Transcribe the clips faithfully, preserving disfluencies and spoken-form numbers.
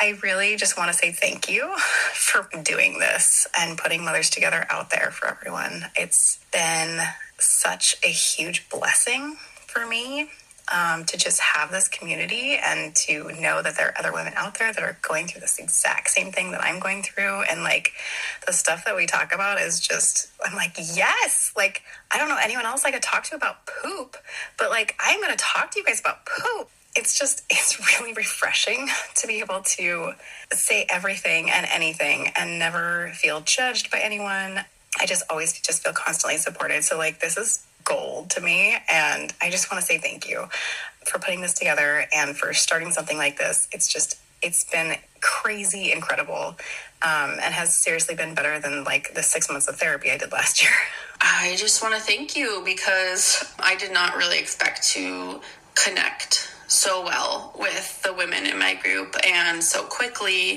I really just want to say thank you for doing this and putting Mothers Together out there for everyone. It's been such a huge blessing for me um, to just have this community and to know that there are other women out there that are going through this exact same thing that I'm going through. And like the stuff that we talk about is just, I'm like, yes, like, I don't know anyone else I could talk to about poop, but like, I'm going to talk to you guys about poop. It's just, it's really refreshing to be able to say everything and anything and never feel judged by anyone. I just always just feel constantly supported. So like, this is gold to me. And I just want to say thank you for putting this together and for starting something like this. It's just, it's been crazy incredible um, and has seriously been better than like the six months of therapy I did last year. I just want to thank you because I did not really expect to connect so well with the women in my group and so quickly.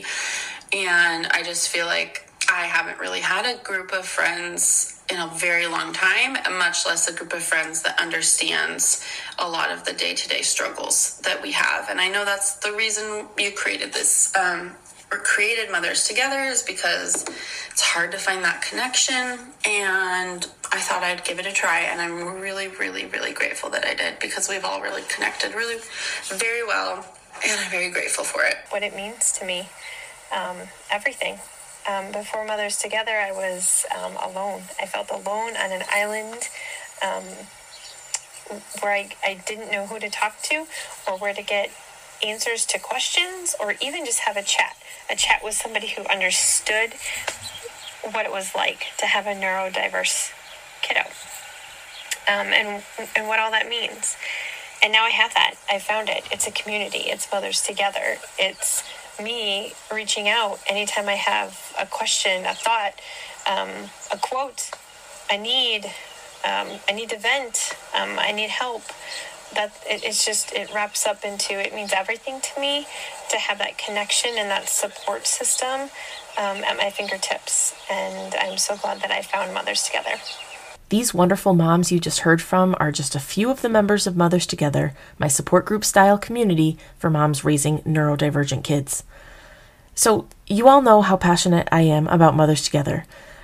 And I just feel like I haven't really had a group of friends in a very long time, much less a group of friends that understands a lot of the day-to-day struggles that we have. And I know that's the reason you created this, um, or created Mothers Together, is because it's hard to find that connection. And I thought I'd give it a try. And I'm really, really, really grateful that I did, because we've all really connected really very well. And I'm very grateful for it. What it means to me, um, everything. Um, before Mothers Together, I was um, alone. I felt alone on an island um, where I, I didn't know who to talk to or where to get answers to questions or even just have a chat. A chat with somebody who understood what it was like to have a neurodiverse kiddo um, and, and what all that means. And now I have that. I found it. It's a community. It's Mothers Together. It's me reaching out anytime I have a question, a thought, um, a quote, a need, um, I need to vent, um, I need help. That it, it's just, it wraps up into, it means everything to me to have that connection and that support system um, at my fingertips. And I'm so glad that I found Mothers Together. These wonderful moms you just heard from are just a few of the members of Mothers Together, my support group style community for moms raising neurodivergent kids. So you all know how passionate I am about Mothers Together.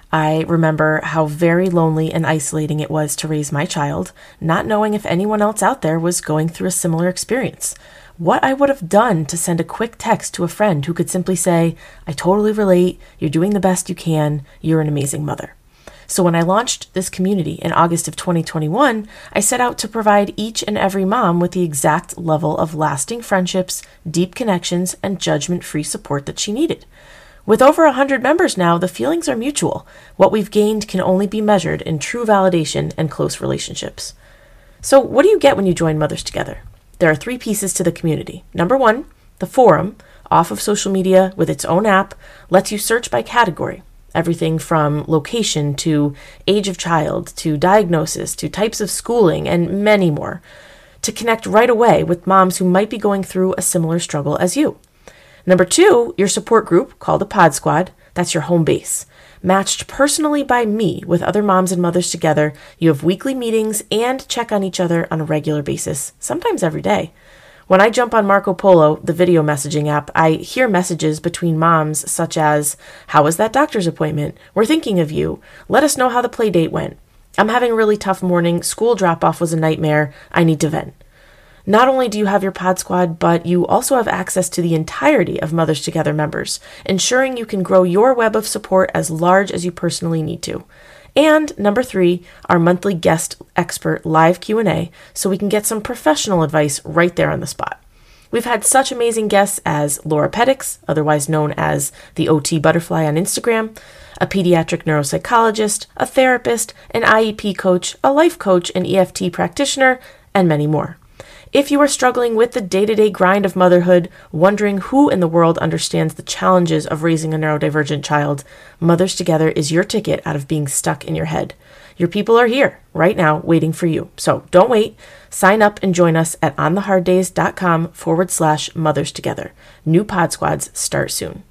I remember how very lonely and isolating it was to raise my child, not knowing if anyone else out there was going through a similar experience. What I would have done to send a quick text to a friend who could simply say, I totally relate, you're doing the best you can, you're an amazing mother. So when I launched this community in August of twenty twenty-one, I set out to provide each and every mom with the exact level of lasting friendships, deep connections, and judgment-free support that she needed. With over one hundred members now, the feelings are mutual. What we've gained can only be measured in true validation and close relationships. So what do you get when you join Mothers Together? There are three pieces to the community. Number one, the forum, off of social media with its own app, lets you search by category. Everything from location to age of child to diagnosis to types of schooling and many more, to connect right away with moms who might be going through a similar struggle as you. Number two, your support group called a Pod Squad. That's your home base. Matched personally by me with other moms and mothers together, you have weekly meetings and check on each other on a regular basis, sometimes every day. When I jump on Marco Polo, the video messaging app, I hear messages between moms such as, how was that doctor's appointment? We're thinking of you. Let us know how the play date went. I'm having a really tough morning. School drop-off was a nightmare. I need to vent. Not only do you have your Pod Squad, but you also have access to the entirety of Mothers Together members, ensuring you can grow your web of support as large as you personally need to. And number three, our monthly guest expert live Q and A, so we can get some professional advice right there on the spot. We've had such amazing guests as Laura Pettix, otherwise known as the O T Butterfly on Instagram, a pediatric neuropsychologist, a therapist, an I E P coach, a life coach, an E F T practitioner, and many more. If you are struggling with the day-to-day grind of motherhood, wondering who in the world understands the challenges of raising a neurodivergent child, Mothers Together is your ticket out of being stuck in your head. Your people are here right now waiting for you. So don't wait. Sign up and join us at ontheharddays.com forward slash mothers together. New Pod Squads start soon.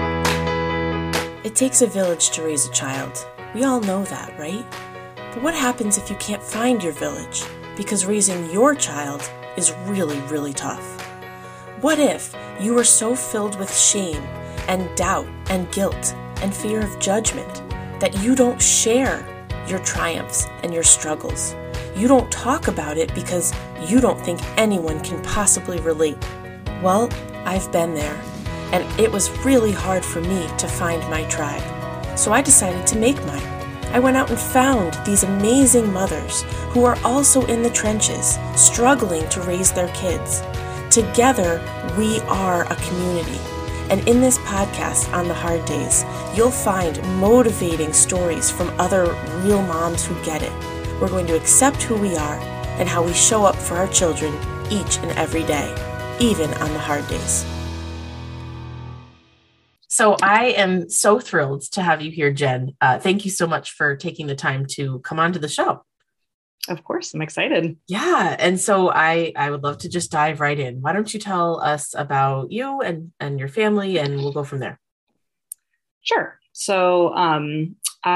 It takes a village to raise a child. We all know that, right? But what happens if you can't find your village? Because raising your child is really, really tough. What if you were so filled with shame and doubt and guilt and fear of judgment that you don't share your triumphs and your struggles? You don't talk about it because you don't think anyone can possibly relate. Well, I've been there, and it was really hard for me to find my tribe. So I decided to make mine. I went out and found these amazing mothers who are also in the trenches, struggling to raise their kids. Together, we are a community. And in this podcast on the hard days, you'll find motivating stories from other real moms who get it. We're going to accept who we are and how we show up for our children each and every day, even on the hard days. So I am so thrilled to have you here, Jen. Uh, thank you so much for taking the time to come onto the show. Of course, I'm excited. Yeah. And so I, I would love to just dive right in. Why don't you tell us about you and, and your family, and we'll go from there. Sure. So um,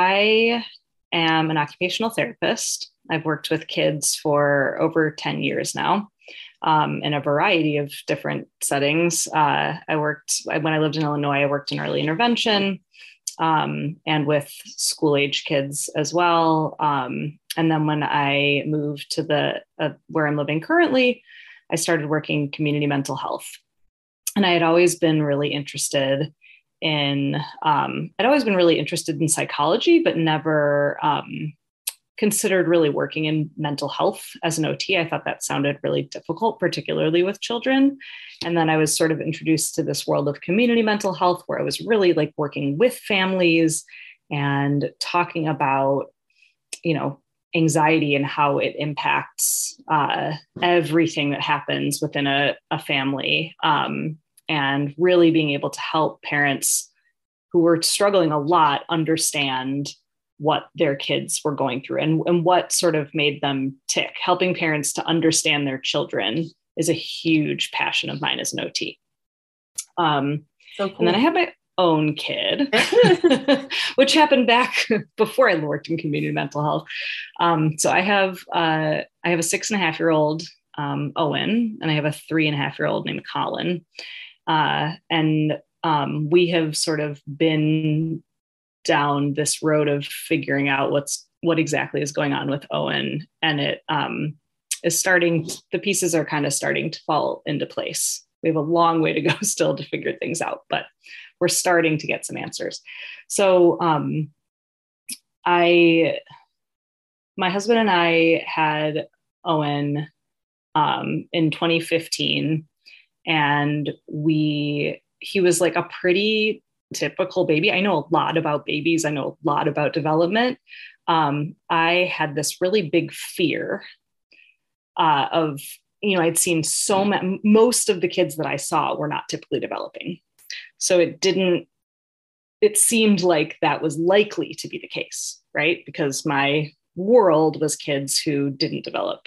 I am an occupational therapist. I've worked with kids for over ten years now. Um, in a variety of different settings. Uh, I worked, when I lived in Illinois, I worked in early intervention um, and with school age kids as well. Um, and then when I moved to the, uh, where I'm living currently, I started working community mental health. And I had always been really interested in, um, I'd always been really interested in psychology, but never, um, considered really working in mental health as an O T. I thought that sounded really difficult, particularly with children. And then I was sort of introduced to this world of community mental health, where I was really like working with families and talking about, you know, anxiety and how it impacts uh, everything that happens within a, a family. Um, and really being able to help parents who were struggling a lot understand what their kids were going through and, and what sort of made them tick. Helping parents to understand their children is a huge passion of mine as an O T. Um, so cool. And then I had my own kid, which happened back before I worked in community mental health. Um, so I have uh, I have a six and a half year old um, Owen, and I have a three and a half year old named Colin. Uh, and um, we have sort of been down this road of figuring out what's what exactly is going on with Owen. And it um, is starting, the pieces are kind of starting to fall into place. We have a long way to go still to figure things out, but we're starting to get some answers. So um, I, my husband and I had Owen um, in twenty fifteen, and we, he was like a pretty typical baby. I know a lot about babies. I know a lot about development. Um, I had this really big fear uh, of, you know, I'd seen so many, most of the kids that I saw were not typically developing. So it didn't, it seemed like that was likely to be the case, right? Because my world was kids who didn't develop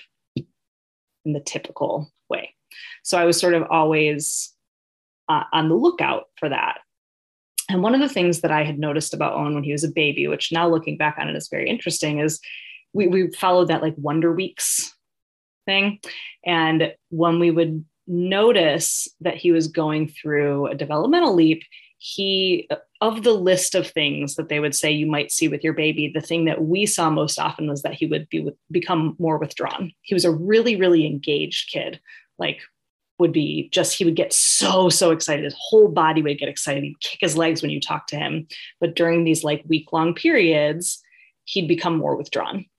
in the typical way. So I was sort of always uh, on the lookout for that. And one of the things that I had noticed about Owen when he was a baby, which now looking back on it is very interesting, is we, we followed that like Wonder Weeks thing. And when we would notice that he was going through a developmental leap, he, of the list of things that they would say you might see with your baby, the thing that we saw most often was that he would be become more withdrawn. He was a really, really engaged kid, like would be just, he would get so, so excited. His whole body would get excited. He'd kick his legs when you talk to him. But during these like week-long periods, he'd become more withdrawn.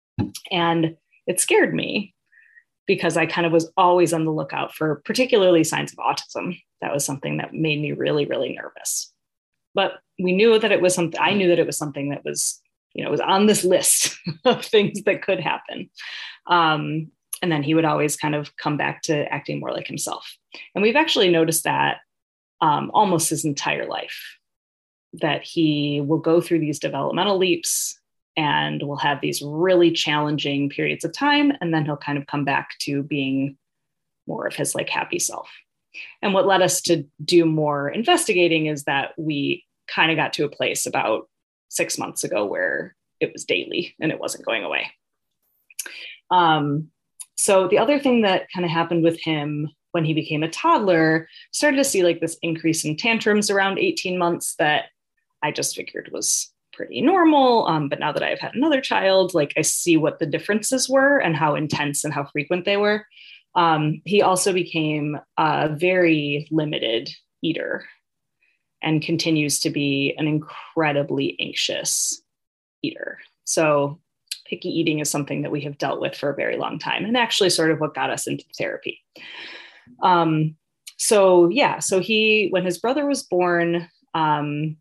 And it scared me because I kind of was always on the lookout for particularly signs of autism. That was something that made me really, really nervous. But we knew that it was something, I knew that it was something that was, you know, was on this list of things that could happen. Um, And then he would always kind of come back to acting more like himself. And we've actually noticed that um, almost his entire life, that he will go through these developmental leaps and will have these really challenging periods of time. And then he'll kind of come back to being more of his like happy self. And what led us to do more investigating is that we kind of got to a place about six months ago where it was daily and it wasn't going away. Um, So the other thing that kind of happened with him when he became a toddler, started to see like this increase in tantrums around eighteen months that I just figured was pretty normal. Um, but now that I've had another child, like I see what the differences were and how intense and how frequent they were. Um, he also became a very limited eater and continues to be an incredibly anxious eater. So picky eating is something that we have dealt with for a very long time, and actually sort of what got us into therapy. Um, so yeah, so he, when his brother was born, um,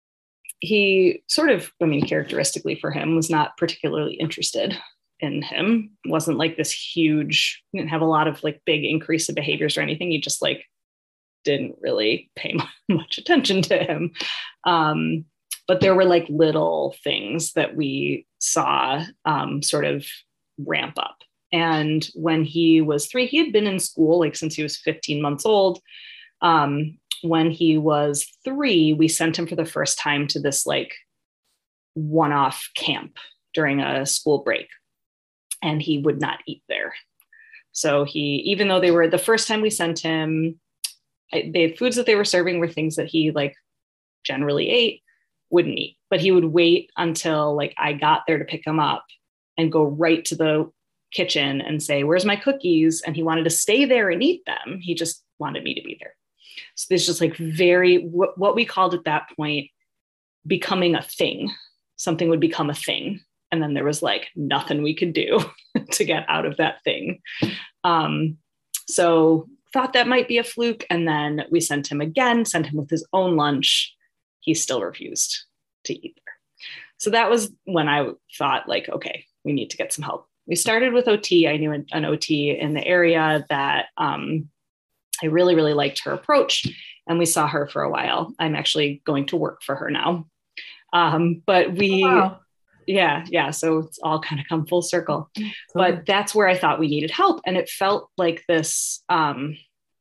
he sort of, I mean, characteristically for him, was not particularly interested in him. It wasn't like this huge, didn't have a lot of like big increase of behaviors or anything. He just like didn't really pay much attention to him. Um, but there were like little things that we saw um, sort of ramp up. And when he was three, he had been in school like since he was fifteen months old. Um, when he was three, we sent him for the first time to this like one-off camp during a school break, and he would not eat there. So he, even though they were the first time we sent him, the foods that they were serving were things that he like generally ate, wouldn't eat, but he would wait until like I got there to pick him up and go right to the kitchen and say, "Where's my cookies?" And he wanted to stay there and eat them. He just wanted me to be there. So there's just like very, what, what we called at that point, becoming a thing. Something would become a thing. And then there was like nothing we could do to get out of that thing. Um, so thought that might be a fluke. And then we sent him again, sent him with his own lunch. He still refused to eat there. So that was when I thought like, okay, we need to get some help. We started with O T. I knew an O T in the area that um, I really, really liked her approach. And we saw her for a while. I'm actually going to work for her now. Um, but we, oh, wow. yeah, yeah. So it's all kind of come full circle. Mm-hmm. But that's where I thought we needed help. And it felt like this, um,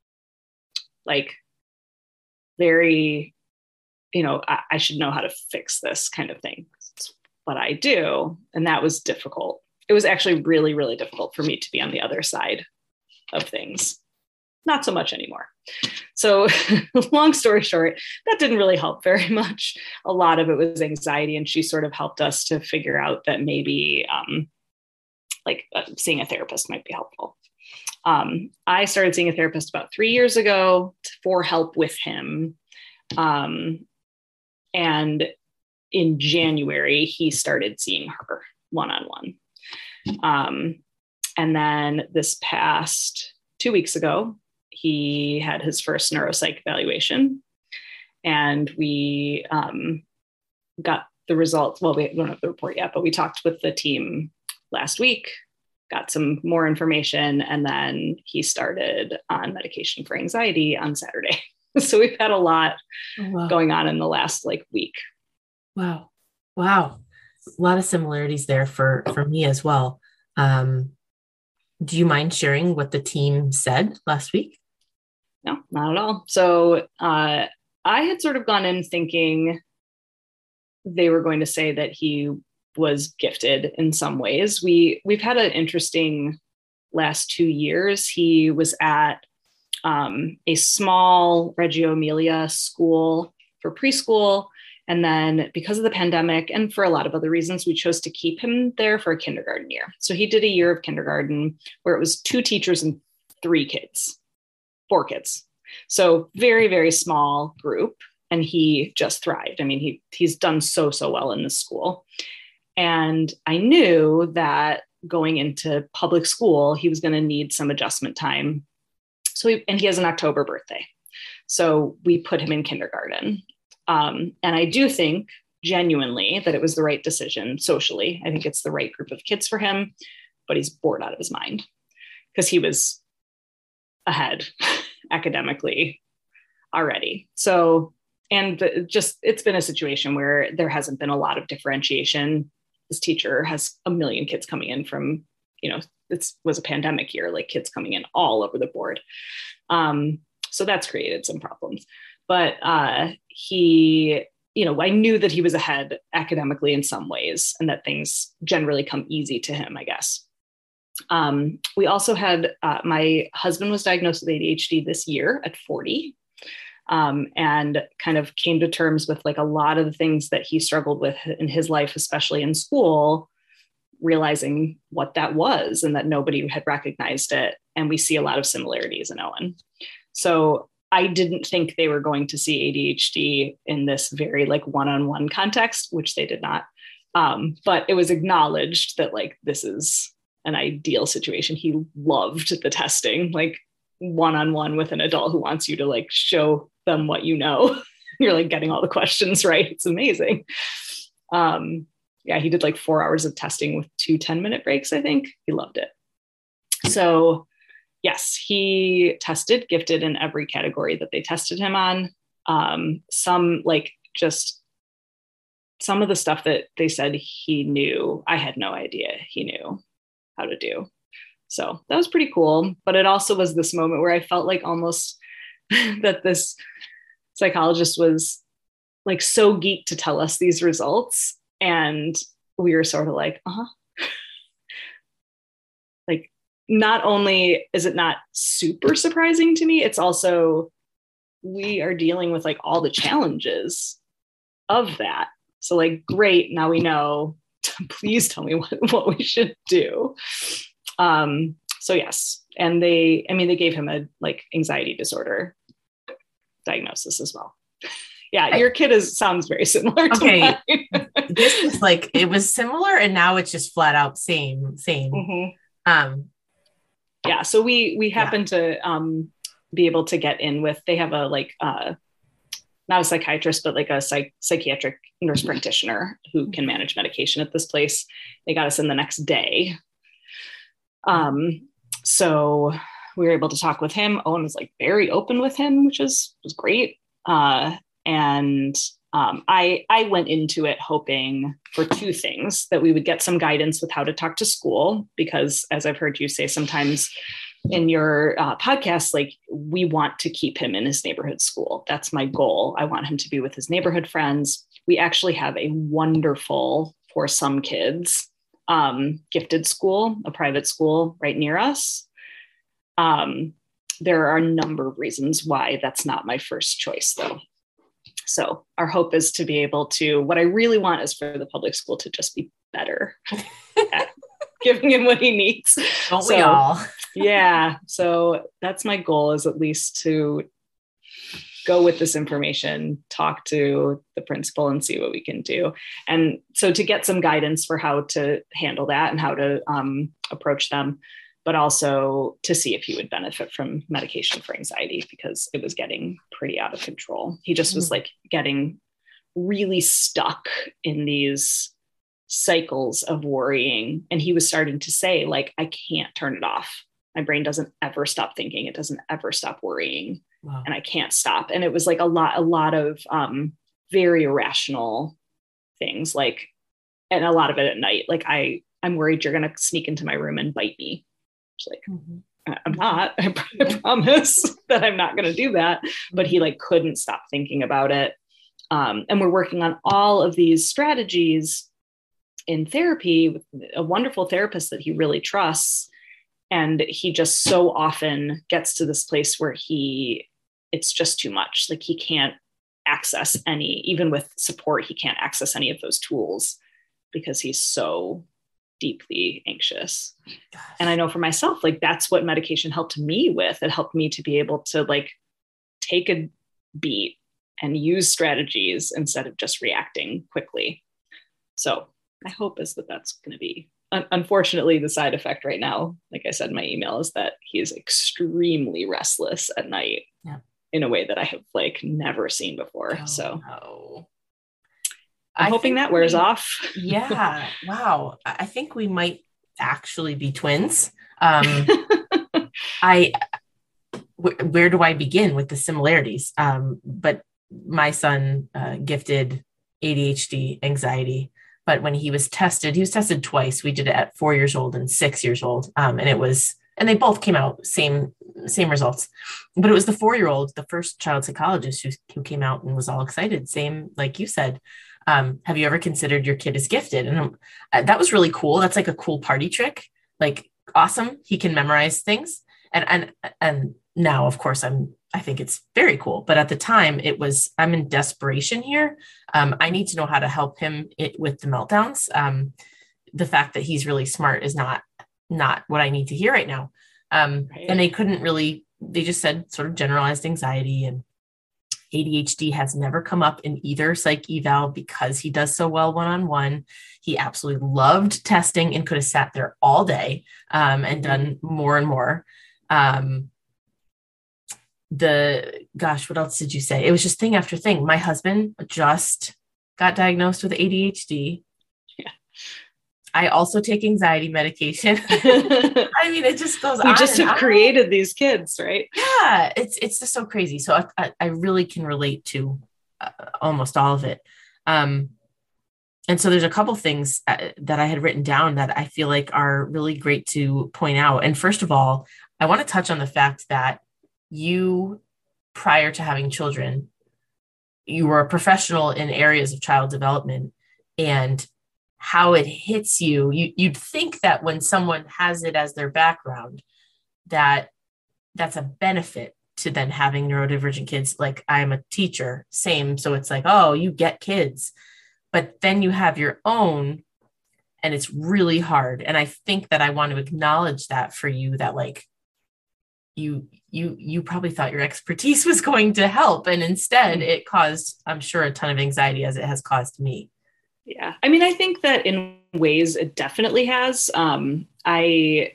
like very, you know, I, I should know how to fix this kind of thing. It's what I do. And that was difficult. It was actually really, really difficult for me to be on the other side of things. Not so much anymore. So long story short, that didn't really help very much. A lot of it was anxiety. And she sort of helped us to figure out that maybe um, like uh, seeing a therapist might be helpful. Um, I started seeing a therapist about three years ago for help with him. Um, and in January, he started seeing her one-on-one. Um, and then this past two weeks ago, he had his first neuropsych evaluation, and we um, got the results. Well, we don't have the report yet, but we talked with the team last week, got some more information, and then he started on medication for anxiety on Saturday. So we've had a lot oh, wow. going on in the last like week. Wow. Wow. A lot of similarities there for, for me as well. Um, do you mind sharing what the team said last week? No, not at all. So uh, I had sort of gone in thinking they were going to say that he was gifted in some ways. We, we've had an interesting last two years. He was at um, a small Reggio Emilia school for preschool. And then because of the pandemic and for a lot of other reasons, we chose to keep him there for a kindergarten year. So he did a year of kindergarten where it was two teachers and three kids, four kids. So very, very small group. And he just thrived. I mean, he he's done so, so well in this school. And I knew that going into public school, he was going to need some adjustment time. So, we, and he has an October birthday. So we put him in kindergarten. Um, and I do think genuinely that it was the right decision socially. I think it's the right group of kids for him, but he's bored out of his mind because he was ahead academically already. So, and just, it's been a situation where there hasn't been a lot of differentiation. This teacher has a million kids coming in from, you know, it was a pandemic year, like kids coming in all over the board. Um, so that's created some problems. But uh, he, you know, I knew that he was ahead academically in some ways and that things generally come easy to him, I guess. Um, we also had, uh, my husband was diagnosed with A D H D this year at forty, um, and kind of came to terms with like a lot of the things that he struggled with in his life, especially in school, realizing what that was and that nobody had recognized it. And we see a lot of similarities in Owen. So I didn't think they were going to see A D H D in this very like one-on-one context, which they did not. Um, but it was acknowledged that like, this is an ideal situation. He loved the testing, like one-on-one with an adult who wants you to like show them what you know. You're like getting all the questions right. It's amazing. Um, yeah, he did like four hours of testing with two ten minute breaks, I think. He loved it. So yes, he tested gifted in every category that they tested him on. Um, some like just some of the stuff that they said he knew, I had no idea he knew how to do. So that was pretty cool. But it also was this moment where I felt like almost that this psychologist was like so geeked to tell us these results. And we were sort of like, uh-huh. Like, not only is it not super surprising to me, it's also, we are dealing with like all the challenges of that. So like, great, now we know, please tell me what, what we should do. Um, so yes. And they, I mean, they gave him a like anxiety disorder diagnosis as well. Yeah. Your kid is, sounds very similar to okay. mine. This is like, it was similar and now it's just flat out same, same. Mm-hmm. Um, yeah. So we, we happen yeah. to, um, be able to get in with, they have a, like, uh, not a psychiatrist, but like a psych- psychiatric nurse practitioner who can manage medication at this place. They got us in the next day. Um, so we were able to talk with him. Owen was like very open with him, which is, was great. Uh, and, um, I, I went into it hoping for two things: that we would get some guidance with how to talk to school, because as I've heard you say sometimes in your uh, podcast, like, we want to keep him in his neighborhood school. That's my goal. I want him to be with his neighborhood friends. We actually have a wonderful, for some kids, um, gifted school, a private school right near us. Um, there are a number of reasons why that's not my first choice, though. So our hope is to be able to, what I really want is for the public school to just be better at giving him what he needs. Don't so, we all? Yeah. So that's my goal, is at least to go with this information, talk to the principal and see what we can do. And so to get some guidance for how to handle that and how to um, approach them, but also to see if he would benefit from medication for anxiety, because it was getting pretty out of control. He just was like getting really stuck in these cycles of worrying. And he was starting to say, like, I can't turn it off. My brain doesn't ever stop thinking. It doesn't ever stop worrying. Wow. And I can't stop. And it was like a lot, a lot of um, very irrational things, like, and a lot of it at night. Like, I, I'm worried you're going to sneak into my room and bite me. It's like, mm-hmm. I'm not, I, I promise that I'm not going to do that. But he like couldn't stop thinking about it. Um, and we're working on all of these strategies in therapy with a wonderful therapist that he really trusts. And he just so often gets to this place where he, it's just too much. Like, he can't access any, even with support, he can't access any of those tools because he's so deeply anxious. Gosh. And I know for myself, like, that's what medication helped me with. It helped me to be able to like take a beat and use strategies instead of just reacting quickly. So my hope is that that's going to be, un- unfortunately, the side effect right now, like I said in my email, is that he is extremely restless at night. Yeah. In a way that I have like never seen before. Oh, so no. I'm I hoping that wears we, off. Yeah. Wow. I think we might actually be twins. Um, I, wh- where do I begin with the similarities? Um, but my son uh, gifted A D H D, anxiety. But when he was tested, he was tested twice. We did it at four years old and six years old. Um, and it was, and they both came out same, same results, but it was the four-year-old, the first child psychologist who, who came out and was all excited. Same, like you said, um, have you ever considered your kid is gifted? And um, that was really cool. That's like a cool party trick. Like, awesome. He can memorize things. And, and, and now, of course, I'm, I think it's very cool. But at the time it was, I'm in desperation here. Um, I need to know how to help him it, with the meltdowns. Um, the fact that he's really smart is not, not what I need to hear right now. Um, right. And they couldn't really, they just said sort of generalized anxiety, and A D H D has never come up in either psych eval because he does so well one-on-one. He absolutely loved testing and could have sat there all day um, and done more and more. Um, the, gosh, what else did you say? It was just thing after thing. My husband just got diagnosed with A D H D. Yeah. I also take anxiety medication. I mean, it just goes we on. We just have on. created these kids, right? Yeah, it's it's just so crazy. So I, I, I really can relate to uh, almost all of it. Um, and so there's a couple things uh, that I had written down that I feel like are really great to point out. And first of all, I want to touch on the fact that you, prior to having children, you were a professional in areas of child development, and how it hits you. You, you'd think that when someone has it as their background, that that's a benefit to then having neurodivergent kids. Like, I'm a teacher, same. So it's like, oh, you get kids, but then you have your own, and it's really hard. And I think that I want to acknowledge that for you, that like you, you, you probably thought your expertise was going to help. And instead it caused, I'm sure, a ton of anxiety, as it has caused me. Yeah. I mean, I think that in ways it definitely has. Um, I,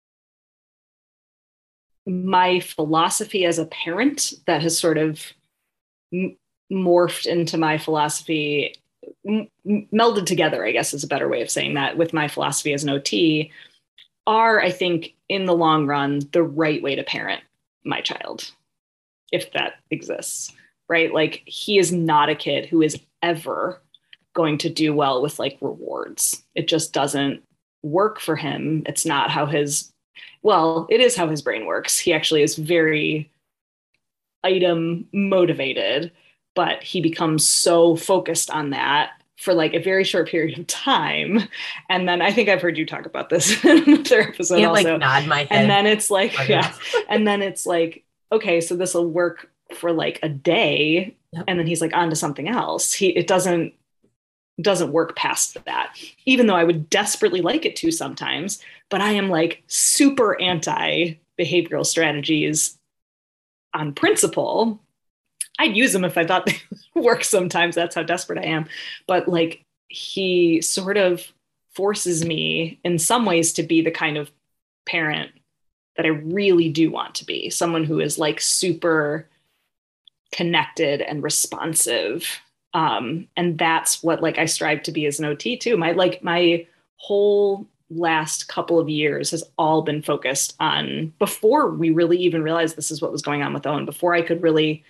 my philosophy as a parent that has sort of m- morphed into my philosophy, m- melded together, I guess is a better way of saying that, with my philosophy as an O T, are, I think, in the long run, the right way to parent my child, if that exists, right? Like, he is not a kid who is ever going to do well with like rewards. It just doesn't work for him. It's not how his, well, it is how his brain works. He actually is very item motivated, but he becomes so focused on that for like a very short period of time. And then I think I've heard you talk about this in another episode you also. Like nod my head. And then it's like, yeah. And then it's like, okay, so this will work for like a day. Yep. And then he's like on to something else. He, it doesn't, doesn't work past that, even though I would desperately like it to sometimes, but I am like super anti behavioral strategies on principle. I'd use them if I thought they would work sometimes. That's how desperate I am. But like, he sort of forces me in some ways to be the kind of parent that I really do want to be, someone who is like super connected and responsive. Um, and that's what like I strive to be as an O T too. My like my whole last couple of years has all been focused on, before we really even realized this is what was going on with Owen, before I could really,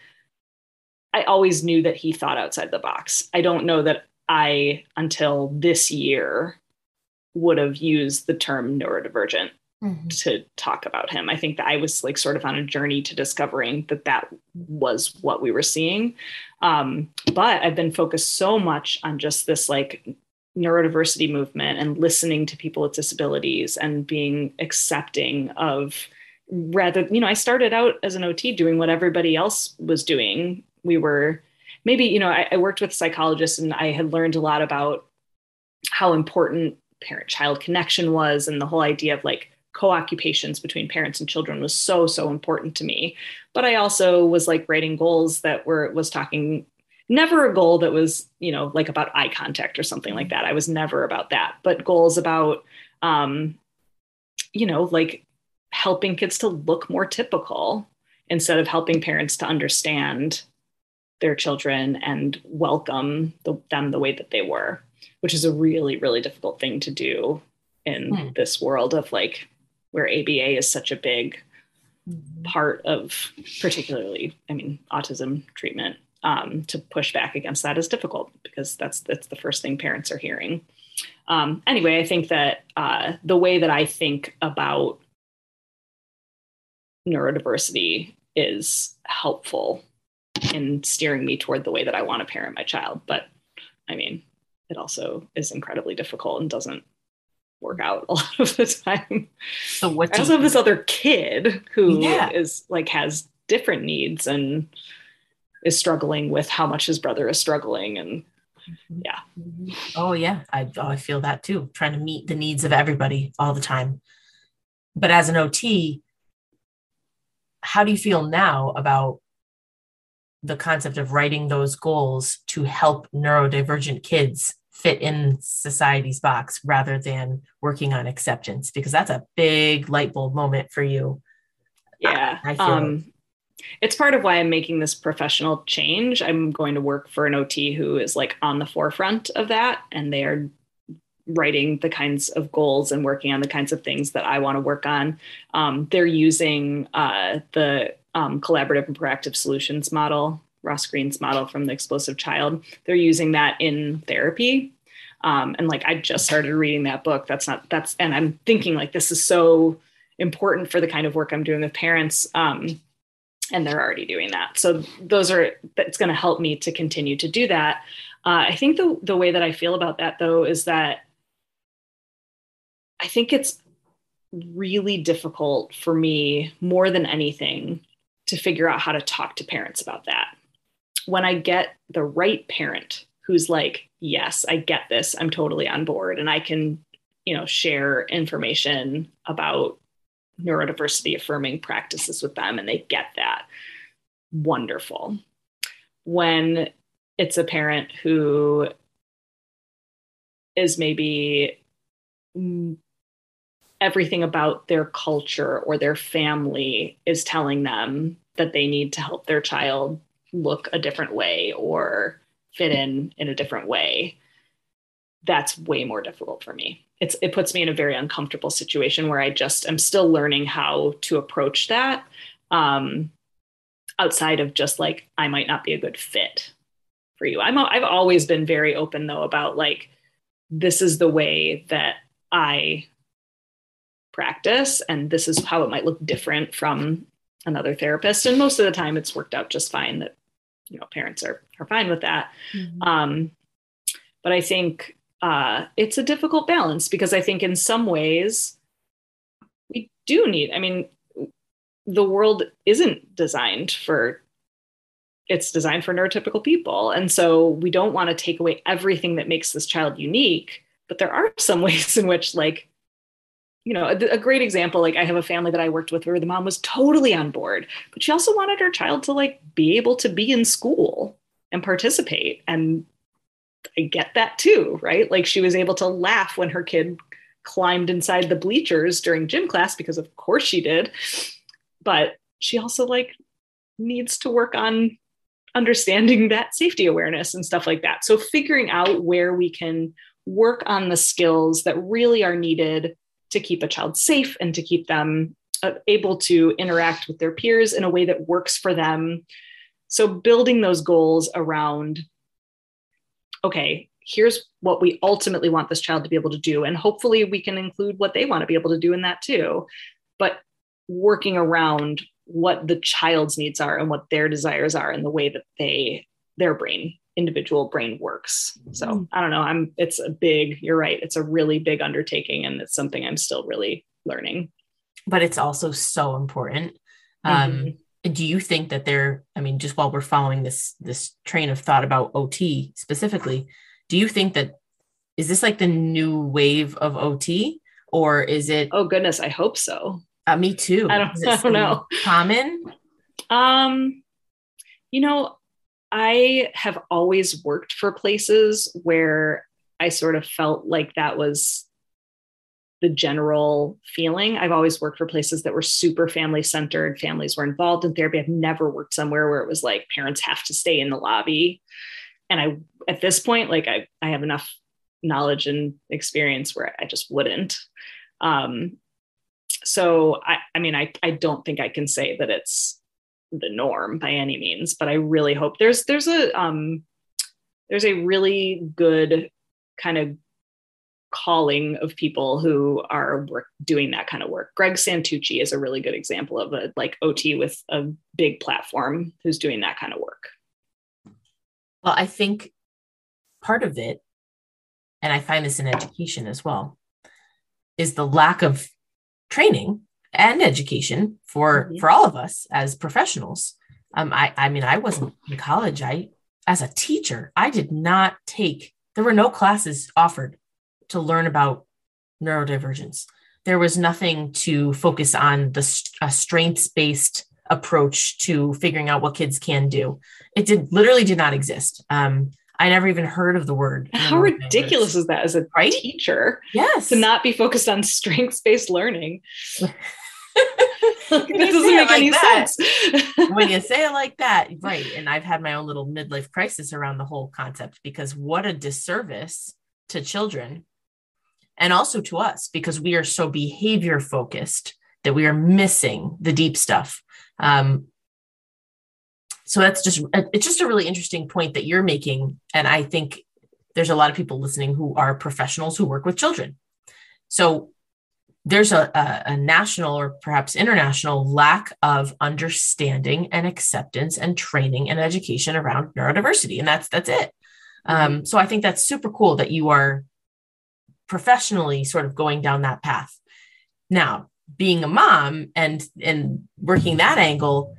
I always knew that he thought outside the box. I don't know that I, until this year, would have used the term neurodivergent mm-hmm. to talk about him. I think that I was like sort of on a journey to discovering that that was what we were seeing. Um, but I've been focused so much on just this like neurodiversity movement and listening to people with disabilities and being accepting of, rather, you know, I started out as an O T doing what everybody else was doing. We were maybe, you know, I, I worked with psychologists, and I had learned a lot about how important parent-child connection was, and the whole idea of like co-occupations between parents and children was so, so important to me. But I also was like writing goals that were, was talking, never a goal that was, you know, like about eye contact or something like that. I was never about that, but goals about, um, you know, like helping kids to look more typical instead of helping parents to understand their children and welcome the, them the way that they were, which is a really, really difficult thing to do in hmm. this world of like, where A B A is such a big mm-hmm. part of, particularly, I mean, autism treatment. Um, to push back against that is difficult, because that's that's the first thing parents are hearing. Um, anyway, I think that uh, the way that I think about neurodiversity is helpful in steering me toward the way that I want to parent my child. But I mean, it also is incredibly difficult and doesn't work out a lot of the time. So what? I also have this other kid who yeah. is like has different needs and is struggling with how much his brother is struggling, and yeah. Oh yeah, I oh, I feel that too. Trying to meet the needs of everybody all the time. But as an O T, how do you feel now about the concept of writing those goals to help neurodivergent kids fit in society's box rather than working on acceptance? Because that's a big light bulb moment for you. Yeah. I, I feel um, it's part of why I'm making this professional change. I'm going to work for an O T who is like on the forefront of that, and they are writing the kinds of goals and working on the kinds of things that I want to work on. Um, they're using uh, the um, collaborative and proactive solutions model, Ross Green's model from The Explosive Child. They're using that in therapy. Um, and like, I just started reading that book. That's not, that's, and I'm thinking like, this is so important for the kind of work I'm doing with parents. Um, and they're already doing that. So those are, that's going to help me to continue to do that. Uh, I think the the way that I feel about that though, is that I think it's really difficult for me more than anything to figure out how to talk to parents about that. When I get the right parent who's like, yes, I get this, I'm totally on board, and I can, you know, share information about neurodiversity affirming practices with them and they get that, wonderful. When it's a parent who is maybe everything about their culture or their family is telling them that they need to help their child look a different way or fit in in a different way, that's way more difficult for me. It's, it puts me in a very uncomfortable situation where I just, I'm still learning how to approach that um, outside of just like, I might not be a good fit for you. I'm, I've always been very open though about like, this is the way that I practice, and this is how it might look different from another therapist. And most of the time it's worked out just fine that, you know, parents are, are fine with that. Mm-hmm. Um, but I think uh, it's a difficult balance because I think in some ways we do need, I mean, the world isn't designed for, it's designed for neurotypical people. And so we don't want to take away everything that makes this child unique, but there are some ways in which like, you know, a, a great example, like I have a family that I worked with where the mom was totally on board, but she also wanted her child to like be able to be in school and participate. And I get that too, right? Like she was able to laugh when her kid climbed inside the bleachers during gym class, because of course she did. But she also like needs to work on understanding that safety awareness and stuff like that. So figuring out where we can work on the skills that really are needed to keep a child safe and to keep them uh, able to interact with their peers in a way that works for them. So building those goals around, okay, here's what we ultimately want this child to be able to do. And hopefully we can include what they want to be able to do in that too. But working around what the child's needs are and what their desires are and the way that they, their brain, individual brain works. So I don't know, I'm, it's a big, you're right. It's a really big undertaking and it's something I'm still really learning. But it's also so important. Mm-hmm. Um, do you think that there, I mean, just while we're following this, this train of thought about O T specifically, do you think that, is this like the new wave of O T or is it? Oh goodness, I hope so. Uh, me too. I don't, I don't know. Common? Um, you know, I have always worked for places where I sort of felt like that was the general feeling. I've always worked for places that were super family centered. Families were involved in therapy. I've never worked somewhere where it was like parents have to stay in the lobby. And I, at this point, like I, I have enough knowledge and experience where I just wouldn't. Um, so I, I mean, I, I don't think I can say that it's the norm by any means, but I really hope there's, there's a, um, there's a really good kind of calling of people who are work, doing that kind of work. Greg Santucci is a really good example of a like O T with a big platform who's doing that kind of work. Well, I think part of it, and I find this in education as well, is the lack of training and education for, mm-hmm. for all of us as professionals. Um, I, I mean, I wasn't in college. I, as a teacher, I did not take, there were no classes offered to learn about neurodivergence. There was nothing to focus on the a strengths-based approach to figuring out what kids can do. It did literally did not exist. Um, I never even heard of the word. How ridiculous is that as a right? teacher? Yes. To not be focused on strengths-based learning. That doesn't make like any that, sense. When you say it like that, right. And I've had my own little midlife crisis around the whole concept, because what a disservice to children and also to us, because we are so behavior focused that we are missing the deep stuff. Um, so that's just, it's just a really interesting point that you're making. And I think there's a lot of people listening who are professionals who work with children. So there's a, a, a national or perhaps international lack of understanding and acceptance and training and education around neurodiversity. And that's, that's it. Um, so I think that's super cool that you are professionally sort of going down that path. Now, being a mom and, and working that angle,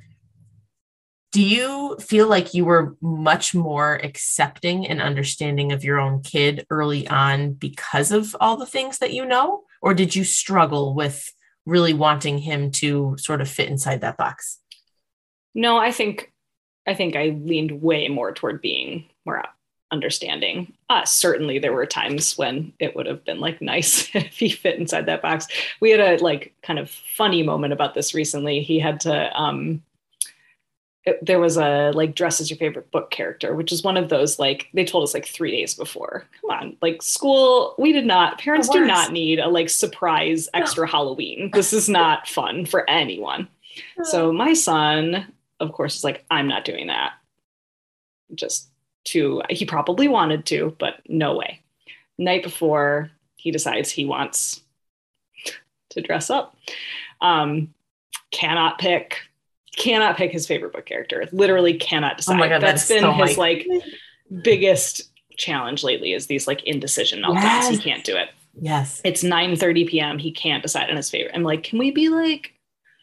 do you feel like you were much more accepting and understanding of your own kid early on because of all the things that you know? Or did you struggle with really wanting him to sort of fit inside that box? No, I think, I think I leaned way more toward being more understanding. Uh, certainly there were times when it would have been like nice if he fit inside that box. We had a like kind of funny moment about this recently. He had to, um, it, there was a like dress as your favorite book character, which is one of those, like they told us like three days before, come on, like school, we did not, parents do not need a like surprise extra no. Halloween. This is not fun for anyone. No. So my son, of course, is like, I'm not doing that. Just to, he probably wanted to, but no way. Night before, he decides he wants to dress up. Um, cannot pick, cannot pick his favorite book character. Literally cannot decide. Oh my God, that's, that's been so his like biggest challenge lately, is these like indecision meltdowns. Yes. He can't do it. Yes. It's nine thirty p.m. He can't decide on his favorite. I'm like, can we be like,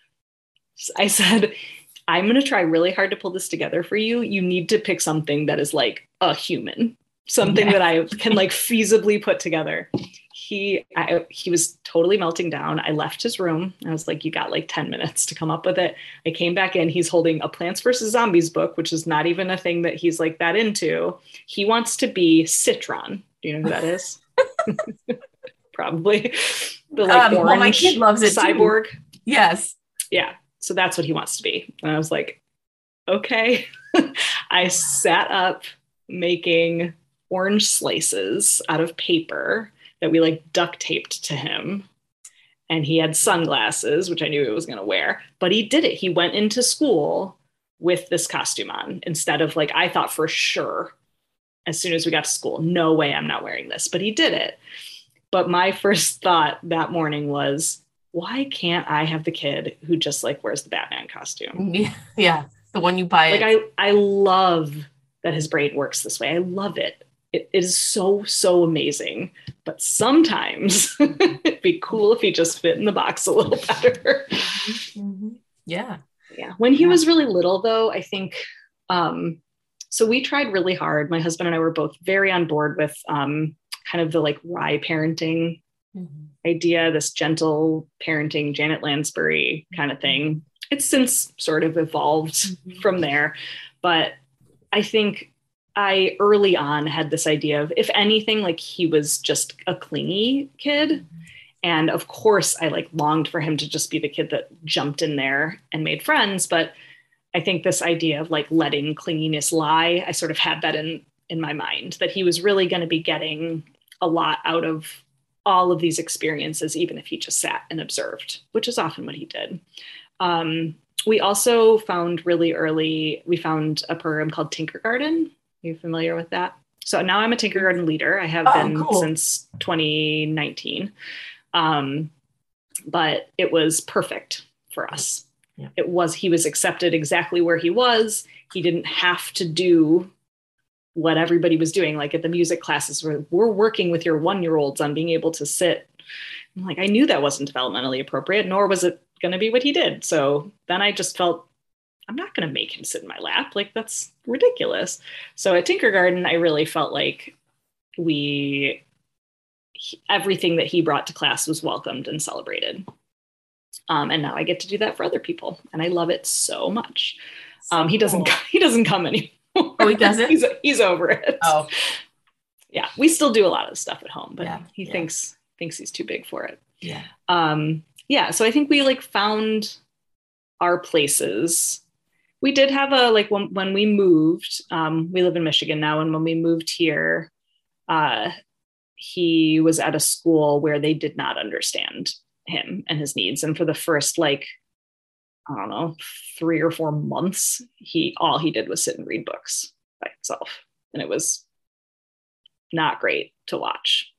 I said, I'm going to try really hard to pull this together for you. You need to pick something that is like a human, something yeah. that I can like feasibly put together. He, I, he was totally melting down. I left his room. I was like, you got like ten minutes to come up with it. I came back in. He's holding a Plants versus Zombies book, which is not even a thing that he's like that into. He wants to be Citron. Do you know who that is? Probably. The like um, orange well, my kid loves it cyborg. Too. Yes. Yeah. So that's what he wants to be. And I was like, okay. I sat up making orange slices out of paper that we like duct taped to him. And he had sunglasses, which I knew he was going to wear, but he did it. He went into school with this costume on instead of like, I thought for sure as soon as we got to school, no way I'm not wearing this, but he did it. But my first thought that morning was, why can't I have the kid who just like wears the Batman costume? Yeah, yeah. The one you buy. Like I, I love that his brain works this way. I love it. It, it is so, so amazing. But sometimes it'd be cool if he just fit in the box a little better. Mm-hmm. Yeah. Yeah. When he yeah. was really little though, I think, um, so we tried really hard. My husband and I were both very on board with um, kind of the like rye parenting mm-hmm. idea, this gentle parenting, Janet Lansbury kind of thing. It's since sort of evolved mm-hmm. from there. But I think I early on had this idea of, if anything, like he was just a clingy kid. Mm-hmm. And of course I like longed for him to just be the kid that jumped in there and made friends. But I think this idea of like letting clinginess lie, I sort of had that in, in my mind, that he was really going to be getting a lot out of all of these experiences, even if he just sat and observed, which is often what he did. Um, we also found really early, we found a program called Tinkergarten. Are you familiar with that? So now I'm a Tinkergarten leader. I have oh, been cool. since twenty nineteen. Um, but it was perfect for us. Yeah. It was, he was accepted exactly where he was. He didn't have to do what everybody was doing. Like at the music classes where we're working with your one-year-olds on being able to sit I'm like, I knew that wasn't developmentally appropriate, nor was it going to be what he did. So then I just felt, I'm not going to make him sit in my lap. Like, that's ridiculous. So at Tinkergarten, I really felt like we, he, everything that he brought to class was welcomed and celebrated. Um, and now I get to do that for other people. And I love it so much. So um, he doesn't, cool. he doesn't come anymore. Oh, he doesn't? he's, he's over it. Oh, yeah. We still do a lot of stuff at home, but yeah, he yeah. thinks, thinks he's too big for it. Yeah. Um, yeah. So I think we like found our places. We did have a, like when, when we moved, um, we live in Michigan now. And when we moved here, uh, he was at a school where they did not understand him and his needs. And for the first, like, I don't know, three or four months, he, all he did was sit and read books by himself. And it was not great to watch.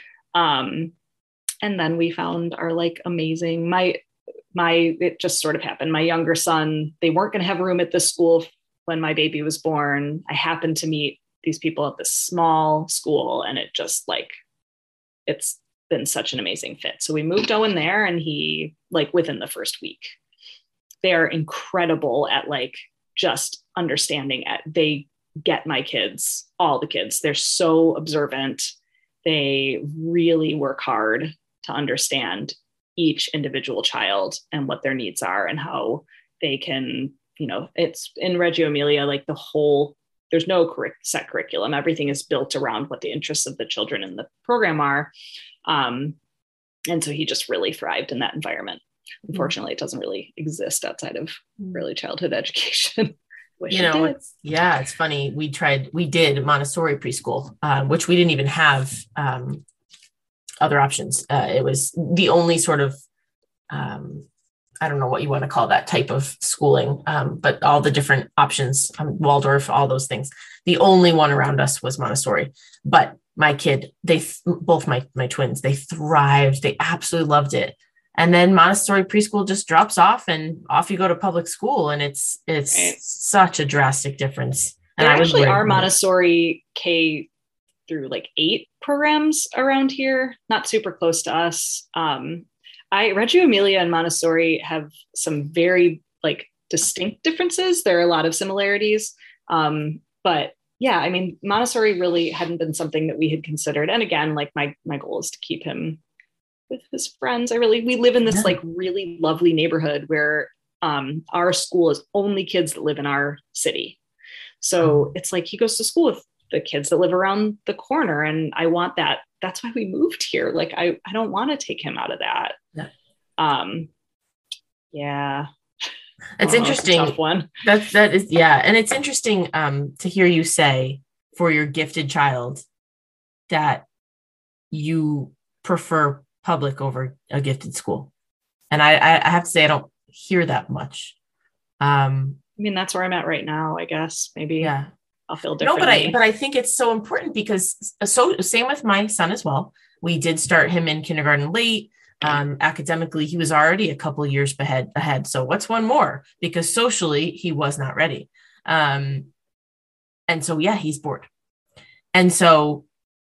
Um, and then we found our like amazing, my, my, it just sort of happened. My younger son, they weren't going to have a room at this school when my baby was born. I happened to meet these people at this small school, and it just like, it's been such an amazing fit. So we moved Owen there, and he, like within the first week, they are incredible at like just understanding it. They get my kids, all the kids. They're so observant. They really work hard to understand each individual child and what their needs are and how they can, you know, it's in Reggio Emilia, like the whole, there's no curric- set curriculum. Everything is built around what the interests of the children in the program are. Um, and so he just really thrived in that environment. Unfortunately, it doesn't really exist outside of early childhood education. Wish You know, it did. it's, yeah, it's funny. We tried, we did Montessori preschool, um, which we didn't even have um, other options. Uh, it was the only sort of, um, I don't know what you want to call that type of schooling, um, but all the different options, um, Waldorf, all those things. The only one around us was Montessori. But my kid, they both my my twins, they thrived. They absolutely loved it. And then Montessori preschool just drops off, and off you go to public school, and it's it's Right. such a drastic difference. And There I was actually worried are about it. Montessori K through like eight programs around here, not super close to us. Um, I Reggio Emilia and Montessori have some very like distinct differences. There are a lot of similarities, um, but yeah, I mean, Montessori really hadn't been something that we had considered. And again, like my my goal is to keep him with his friends. I really, we live in this Yeah. like really lovely neighborhood where um, our school is only kids that live in our city. So it's like he goes to school with the kids that live around the corner. And I want that. That's why we moved here. Like, I, I don't want to take him out of that. Yeah. Um, yeah. It's Oh, interesting. a tough one. That that is, yeah. And it's interesting um, to hear you say for your gifted child that you prefer public over a gifted school. And I, I, I have to say, I don't hear that much. Um, I mean, that's where I'm at right now, I guess. Maybe yeah. I'll feel No, differently. but I, but I think it's so important because so same with my son as well. We did start him in kindergarten late. Um, academically, he was already a couple years ahead, ahead. So what's one more? Because socially, he was not ready. Um, and so, yeah, he's bored. And so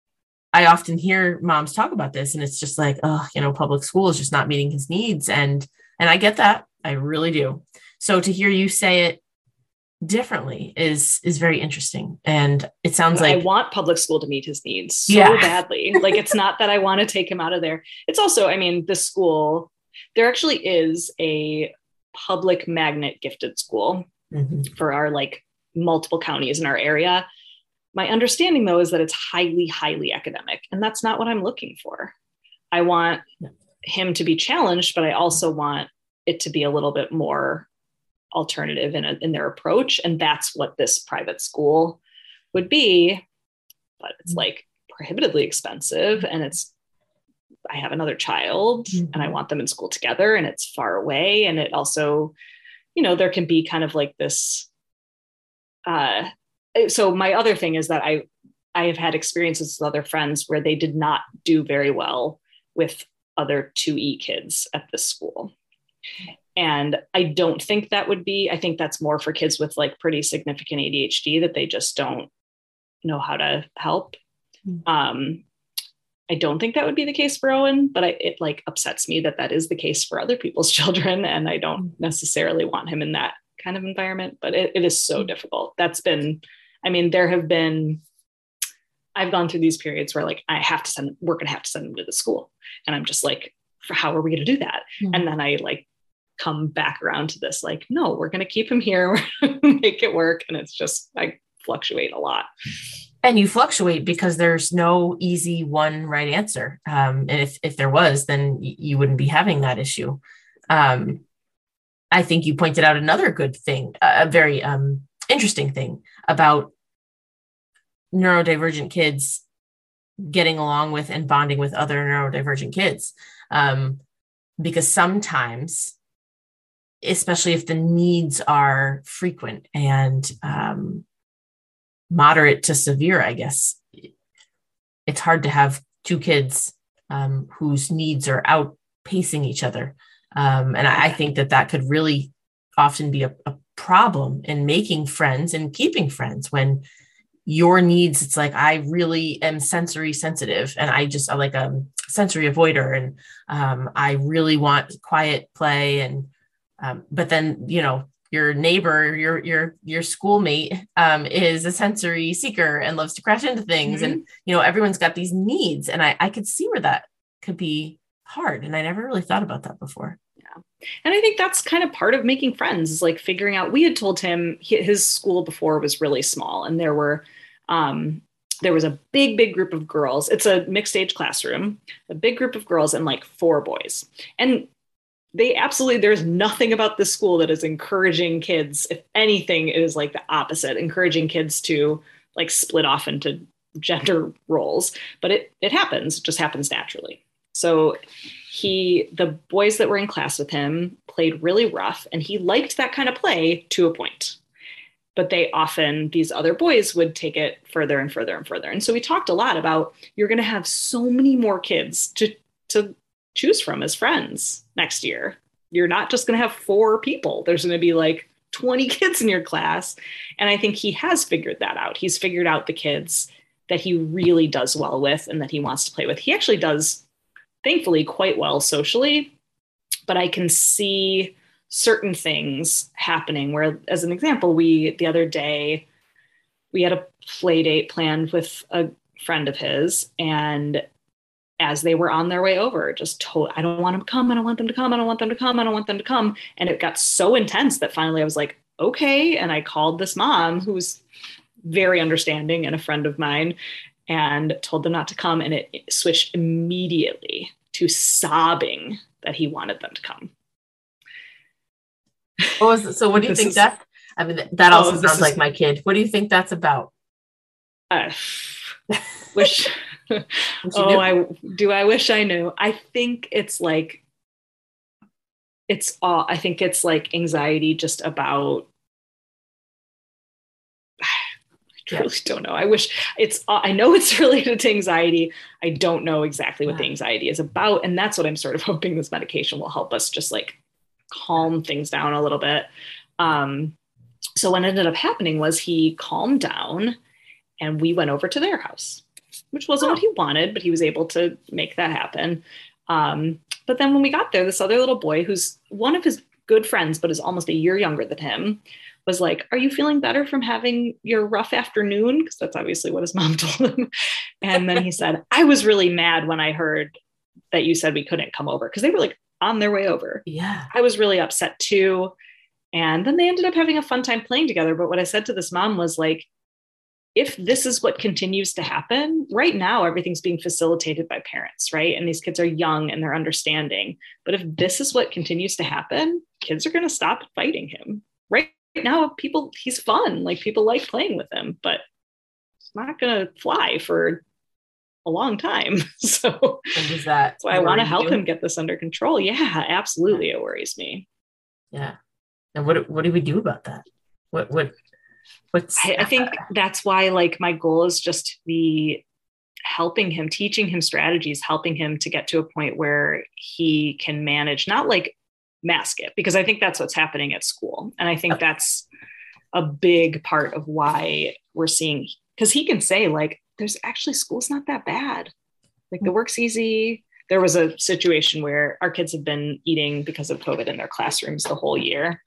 I often hear moms talk about this, and it's just like, oh, you know, public school is just not meeting his needs. And, and I get that. I really do. So to hear you say it differently is, is very interesting. And it sounds I like want public school to meet his needs so Yeah. badly. Like, it's not that I want to take him out of there. It's also, I mean, this school, there actually is a public magnet gifted school Mhm. for our like multiple counties in our area. My understanding though, is that it's highly, highly academic, and that's not what I'm looking for. I want Yeah. him to be challenged, but I also want it to be a little bit more alternative in, a, in their approach. And that's what this private school would be, but it's like prohibitively expensive, and it's, I have another child Mhm. and I want them in school together, and it's far away. And it also, you know, there can be kind of like this, uh, so my other thing is that I, I have had experiences with other friends where they did not do very well with other two E kids at this school. And I don't think that would be, I think that's more for kids with like pretty significant A D H D that they just don't know how to help. Mm. Um, I don't think that would be the case for Owen, but I, it like upsets me that that is the case for other people's children. And I don't necessarily want him in that kind of environment, but it, it is so difficult. That's been, I mean, there have been, I've gone through these periods where like, I have to send, we're going to have to send him to the school. And I'm just like, how are we going to do that? Mm-hmm. And then I like come back around to this, like, no, we're going to keep him here. We're going to make it work. And it's just, I fluctuate a lot. And you fluctuate because there's no easy one right answer. Um, and if, if there was, then y- you wouldn't be having that issue. Um, I think you pointed out another good thing, a very um, interesting thing about neurodivergent kids getting along with and bonding with other neurodivergent kids. Um, because sometimes, especially if the needs are frequent and um, moderate to severe, I guess, it's hard to have two kids um, whose needs are outpacing each other. Um, and I, I think that that could really often be a, a problem in making friends and keeping friends when your needs, it's like, I really am sensory sensitive and I just I'm like a sensory avoider. And um, I really want quiet play. And, um, but then, you know, your neighbor, your, your, your schoolmate um, is a sensory seeker and loves to crash into things. Mm-hmm. And, you know, everyone's got these needs and I, I could see where that could be hard. And I never really thought about that before. Yeah. And I think that's kind of part of making friends is like figuring out, we had told him his school before was really small and there were, um, there was a big, big group of girls. It's a mixed age classroom, a big group of girls and like four boys. And they absolutely, there's nothing about this school that is encouraging kids. If anything, it is like the opposite, encouraging kids to like split off into gender roles, but it, it happens, it just happens naturally. So he, the boys that were in class with him played really rough and he liked that kind of play to a point, but they often, these other boys would take it further and further and further. And so we talked a lot about, you're going to have so many more kids to, to choose from as friends next year. You're not just going to have four people. There's going to be like twenty kids in your class. And I think he has figured that out. He's figured out the kids that he really does well with and that he wants to play with. He actually does, thankfully, quite well socially, but I can see certain things happening where, as an example, we, the other day, we had a play date planned with a friend of his, and as they were on their way over, just told, I don't want them to come. I don't want them to come. I don't want them to come. I don't want them to come. And it got so intense that finally I was like, okay. And I called this mom who's very understanding and a friend of mine and told them not to come. And it, it switched immediately to sobbing that he wanted them to come. What was it? So what do you think is, that, I mean, that also oh, sounds is, like my kid. What do you think that's about? Uh, wish, oh, knew? I do. I wish I knew. I think it's like, it's all, I think it's like anxiety just about, I truly yeah. don't know. I wish it's, I know it's related to anxiety. I don't know exactly what yeah. the anxiety is about. And that's what I'm sort of hoping this medication will help us just like calm things down a little bit. Um, so what ended up happening was he calmed down and we went over to their house, which wasn't oh. what he wanted, but he was able to make that happen. Um, but then when we got there, this other little boy who's one of his good friends, but is almost a year younger than him, was like, are you feeling better from having your rough afternoon? Because that's obviously what his mom told him. And then he said, I was really mad when I heard that you said we couldn't come over, because they were like on their way over. Yeah. I was really upset too. And then they ended up having a fun time playing together. But what I said to this mom was like, if this is what continues to happen, right now, everything's being facilitated by parents, right? And these kids are young and they're understanding. But if this is what continues to happen, kids are going to stop fighting him. Right now, people, he's fun. Like people like playing with him, but it's not going to fly for a long time. So is that so I want to help him get this under control. Yeah, absolutely. It worries me. Yeah. And what, what do we do about that? What, what, What's, I, I think that's why, like, my goal is just to be helping him, teaching him strategies, helping him to get to a point where he can manage, not like mask it, because I think that's what's happening at school. And I think that's a big part of why we're seeing, because he can say like, there's actually, school's not that bad. Like the work's easy. There was a situation where our kids have been eating because of COVID in their classrooms the whole year.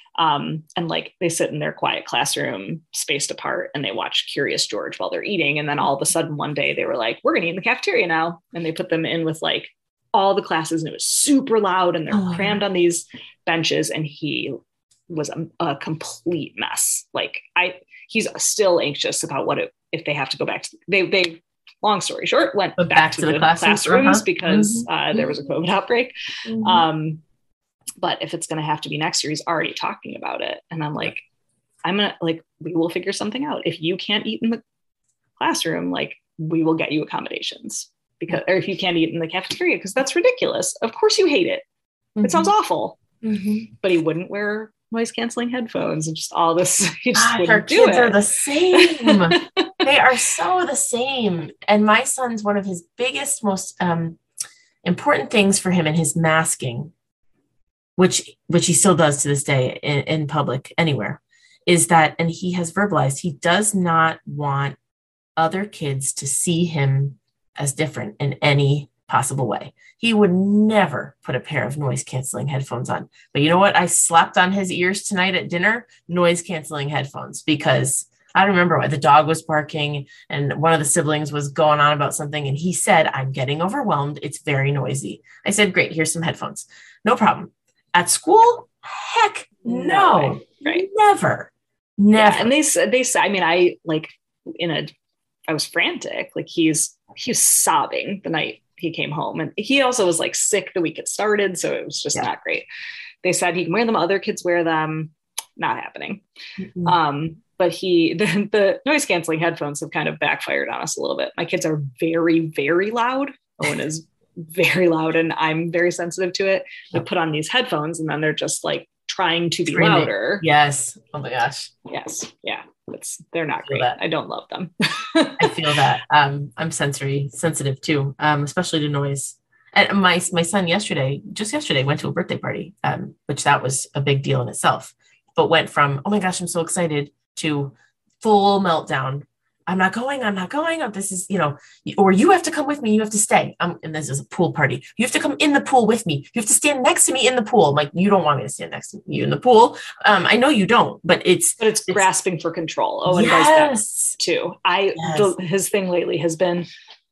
Um, and like they sit in their quiet classroom spaced apart and they watch Curious George while they're eating. And then all of a sudden one day they were like, we're going to eat in the cafeteria now. And they put them in with like all the classes and it was super loud and they're oh. crammed on these benches. And he was a, a complete mess. Like I, he's still anxious about what it, if they have to go back to, they, they, long story short, went back, back to, to the, the classrooms, classrooms uh-huh. because mm-hmm. uh, there was a COVID outbreak. Mm-hmm. Um, but if it's going to have to be next year, he's already talking about it. And I'm like, I'm going to like, we will figure something out. If you can't eat in the classroom, like we will get you accommodations because, or if you can't eat in the cafeteria, because that's ridiculous. Of course you hate it. Mm-hmm. It sounds awful, mm-hmm. but he wouldn't wear noise canceling headphones and just all this. He just God, our do kids it. are the same. They are so the same. And my son's one of his biggest, most um, important things for him in his masking, which which he still does to this day in, in public, anywhere, is that, and he has verbalized, he does not want other kids to see him as different in any possible way. He would never put a pair of noise canceling headphones on. But you know what? I slapped on his ears tonight at dinner, noise canceling headphones, because I remember what the dog was barking and one of the siblings was going on about something. And he said, I'm getting overwhelmed. It's very noisy. I said, great, here's some headphones. No problem. At school? Heck no. no. Right. Never. Never. Yeah, and they said, they said, I mean, I like in a, I was frantic. Like he's, he was sobbing the night he came home. And he also was like sick the week it started. So it was just yeah. not great. They said he can wear them. Other kids wear them. Not happening. Mm-hmm. Um, but he, the, the noise canceling headphones have kind of backfired on us a little bit. My kids are very, very loud. Owen is very loud and I'm very sensitive to it. They put on these headphones and then they're just like trying to be Screaming. louder. Yes. Oh my gosh. Yes. Yeah. It's, they're not great. That. I don't love them. I feel that. Um, I'm sensory sensitive too, um, especially to noise. And my, my son yesterday, just yesterday went to a birthday party, um, which that was a big deal in itself, but went from, oh my gosh, I'm so excited, to full meltdown. I'm not going, I'm not going. This is, you know, or you have to come with me. You have to stay. Um, and this is a pool party. You have to come in the pool with me. You have to stand next to me in the pool. I'm like, you don't want me to stand next to you in the pool. Um, I know you don't, but it's, but it's, it's grasping for control. Oh, and yes. That too. I, yes. the, his thing lately has been,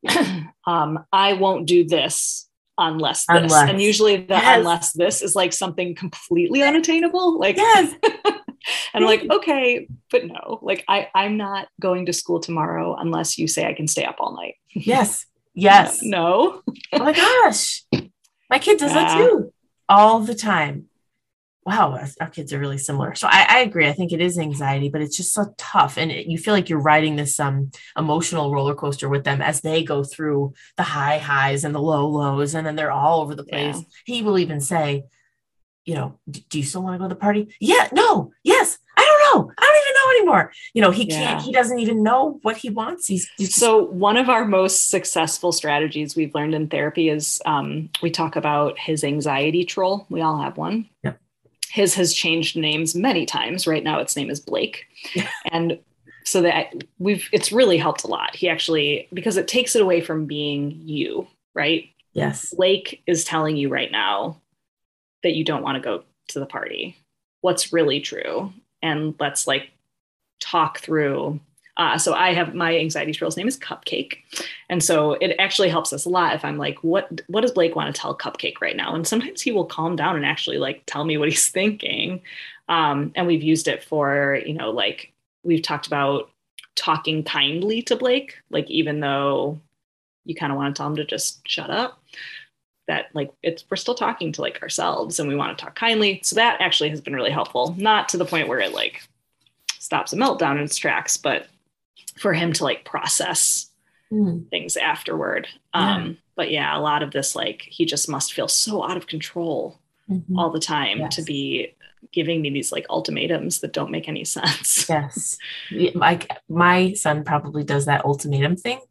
um, I won't do this unless this. Unless. And usually the yes. unless this is like something completely unattainable. Like, yes. And I'm like, okay, but no, like I, I'm not going to school tomorrow unless you say I can stay up all night. Yes. Yes. No. Oh my gosh. My kid does yeah. that too. All the time. Wow. Our kids are really similar. So I, I agree. I think it is anxiety, but it's just so tough. And it, you feel like you're riding this um, emotional roller coaster with them as they go through the high highs and the low lows. And then they're all over the place. Yeah. He will even say, you know, do you still want to go to the party? Yeah, no, yes. I don't know. I don't even know anymore. You know, he yeah. can't, he doesn't even know what he wants. He's, he's so one of our most successful strategies we've learned in therapy is um, we talk about his anxiety troll. We all have one. Yep. His has changed names many times. Right now its name is Blake. And so that we've, it's really helped a lot. He actually, because it takes it away from being you, right? Yes. Blake is telling you right now that you don't want to go to the party. What's really true? And let's like talk through. Uh, so I have my anxiety troll's name is Cupcake. And so it actually helps us a lot if I'm like, what, what does Blake want to tell Cupcake right now? And sometimes he will calm down and actually like tell me what he's thinking. Um, and we've used it for, you know, like we've talked about talking kindly to Blake, like, even though you kind of want to tell him to just shut up, that like it's, we're still talking to like ourselves and we want to talk kindly. So that actually has been really helpful, not to the point where it like stops a meltdown in its tracks, but for him to like process mm. things afterward. Yeah. Um, but yeah, a lot of this, like, he just must feel so out of control mm-hmm. all the time yes. to be giving me these like ultimatums that don't make any sense. Yes. Like my son probably does that ultimatum thing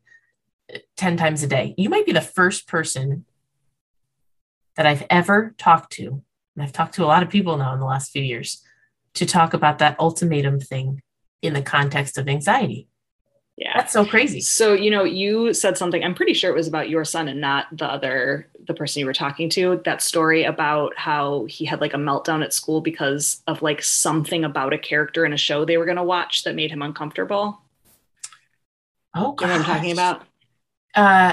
ten times a day. You might be the first person that I've ever talked to, and I've talked to a lot of people now in the last few years, to talk about that ultimatum thing in the context of anxiety. Yeah. That's so crazy. So, you know, you said something, I'm pretty sure it was about your son and not the other, the person you were talking to, that story about how he had like a meltdown at school because of like something about a character in a show they were going to watch that made him uncomfortable. Oh, you know what I'm talking about? Uh,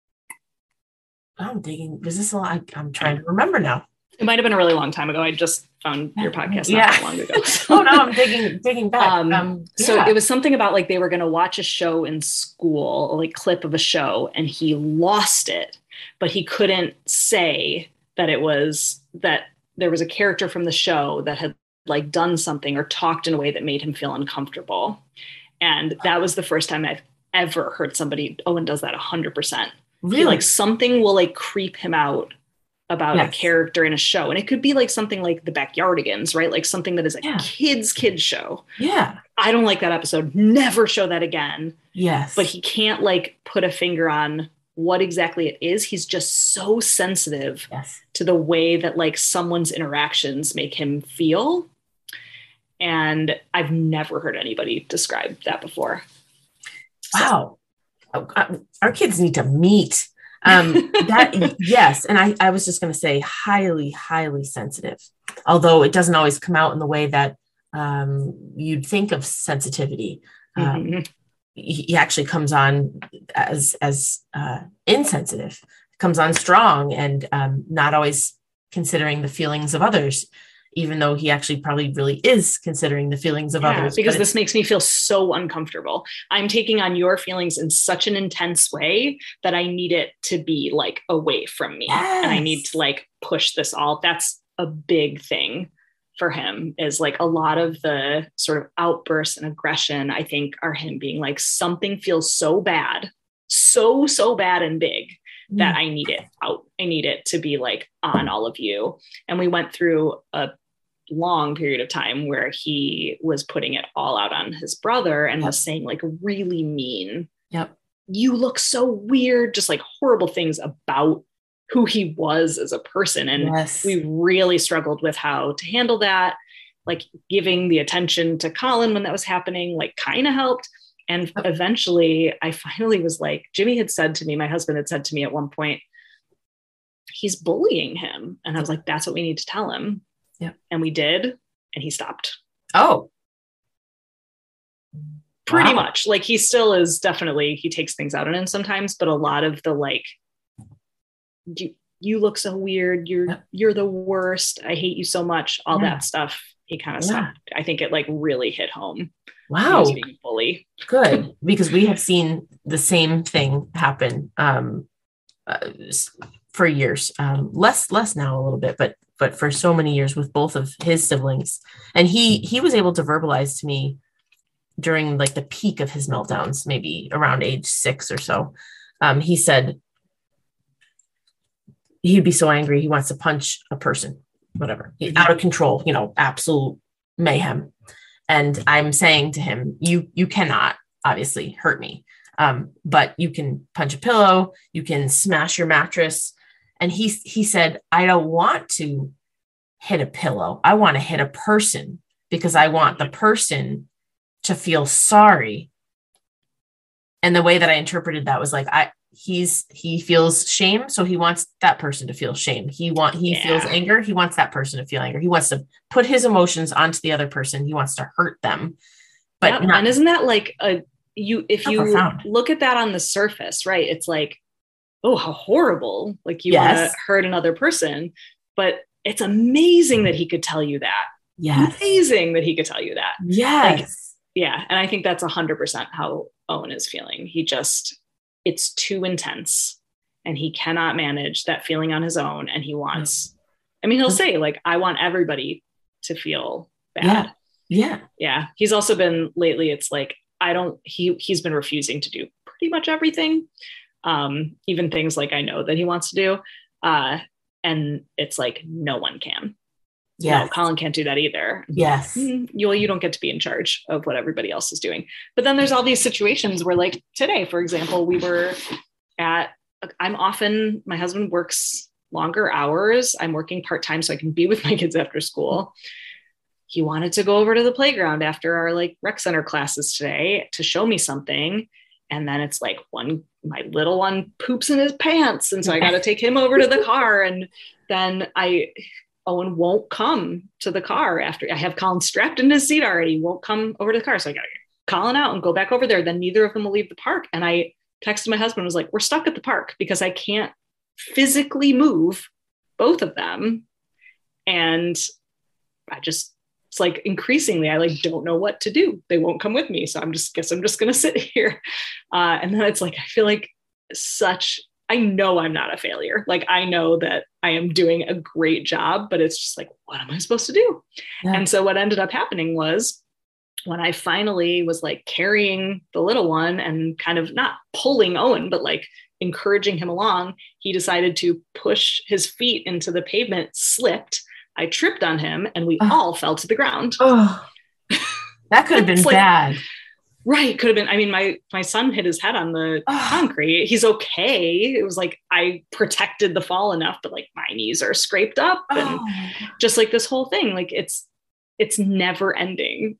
I'm thinking, is this a lot? I'm trying to remember now. It might have been a really long time ago. I just found your podcast not yeah. that long ago. Oh no, I'm digging digging back. Um, um, yeah. So it was something about like they were going to watch a show in school, like clip of a show, and he lost it, but he couldn't say that it was that there was a character from the show that had like done something or talked in a way that made him feel uncomfortable. And that was the first time I've ever heard somebody, Owen does that a hundred percent. Really? Like something will like creep him out about yes. a character in a show. And it could be like something like The Backyardigans, right? Like something that is a yeah. kids, kids show. Yeah. I don't like that episode. Never show that again. Yes. But he can't like put a finger on what exactly it is. He's just so sensitive yes. to the way that like someone's interactions make him feel. And I've never heard anybody describe that before. Wow. So. Our kids need to meet. Um, that, yes. And I, I was just going to say highly, highly sensitive, although it doesn't always come out in the way that um, you'd think of sensitivity. Um, mm-hmm. he, he actually comes on as, as uh, insensitive, comes on strong and um, not always considering the feelings of others, even though he actually probably really is considering the feelings of yeah, others. Because this makes me feel so uncomfortable. I'm taking on your feelings in such an intense way that I need it to be like away from me. Yes. And I need to like push this all. That's a big thing for him, is like a lot of the sort of outbursts and aggression, I think, are him being like, something feels so bad, so, so bad and big mm. that I need it out. I need it to be like on all of you. And we went through a long period of time where he was putting it all out on his brother and yep. was saying like really mean, yep. you look so weird, just like horrible things about who he was as a person. And yes. we really struggled with how to handle that. Like giving the attention to Colin when that was happening, like kind of helped. And yep. eventually I finally was like, Jimmy had said to me, my husband had said to me at one point, he's bullying him. And I was like, that's what we need to tell him. Yeah. And we did, and he stopped. Oh, pretty wow. much. Like he still is definitely, he takes things out on him sometimes, but a lot of the like, you, you look so weird. You're, yeah. you're the worst. I hate you so much. All yeah. that stuff. He kind of yeah. stopped. I think it like really hit home. Wow. He was being bullied. Good. Because we have seen the same thing happen um, uh, for years. Um, less, less now a little bit, but but for so many years with both of his siblings. And he, he was able to verbalize to me during like the peak of his meltdowns, maybe around age six or so. Um, he said he'd be so angry. He wants to punch a person, whatever, mm-hmm. out of control, you know, absolute mayhem. And I'm saying to him, you, you cannot obviously hurt me. Um, but you can punch a pillow, you can smash your mattress. And he, he said, I don't want to hit a pillow. I want to hit a person because I want the person to feel sorry. And the way that I interpreted that was like, I, he's, he feels shame. So he wants that person to feel shame. He want, he yeah. feels anger. He wants that person to feel anger. He wants to put his emotions onto the other person. He wants to hurt them. But yeah, not, and isn't that like a, you, if you profound. Look at that on the surface, right? It's like, oh, how horrible. Like you yes. want to hurt another person, but it's amazing that he could tell you that. Yes. Amazing that he could tell you that. Yes. Like, yeah. And I think that's a hundred percent how Owen is feeling. He just, it's too intense and he cannot manage that feeling on his own. And he wants, I mean, he'll say like, I want everybody to feel bad. Yeah. Yeah. Yeah. He's also been lately, it's like, I don't, he, he's been refusing to do pretty much everything. Um, even things like I know that he wants to do. Uh, and it's like, no one can. Yeah. No, Colin can't do that either. Yes. Mm, you, you don't get to be in charge of what everybody else is doing. But then there's all these situations where like today, for example, we were at, I'm often, my husband works longer hours. I'm working part-time so I can be with my kids after school. he wanted to go over to the playground after our like rec center classes today to show me something. And then it's like one, my little one poops in his pants. And so I got to take him over to the car. And then I, Owen won't come to the car after I have Colin strapped in his seat already, won't come over to the car. So I got to get Colin out and go back over there. Then neither of them will leave the park. And I texted my husband, was like, we're stuck at the park because I can't physically move both of them. And I just, it's like increasingly, I like, don't know what to do. They won't come with me. So I'm just, guess I'm just going to sit here. Uh, and then it's like, I feel like such, I know I'm not a failure. Like, I know that I am doing a great job, but it's just like, what am I supposed to do? Yeah. And so what ended up happening was when I finally was like carrying the little one and kind of not pulling Owen, but like encouraging him along, he decided to push his feet into the pavement, slipped. I tripped on him and we oh. all fell to the ground. Oh, that could have been like, bad. Right. Could have been. I mean, my, my son hit his head on the oh. concrete. He's okay. It was like, I protected the fall enough, but like my knees are scraped up and oh. just like this whole thing, like it's, it's never ending.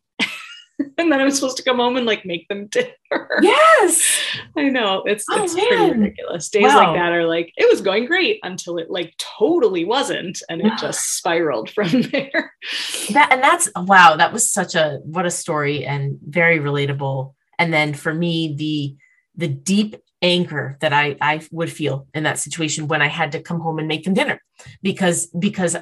And then I was supposed to come home and like make them dinner. Yes. I know. It's, oh, it's pretty ridiculous. Days wow. like that are like, it was going great until it like totally wasn't. And it just spiraled from there. That, and that's, wow. That was such a, what a story and very relatable. And then for me, the, the deep anger that I, I would feel in that situation when I had to come home and make them dinner because, because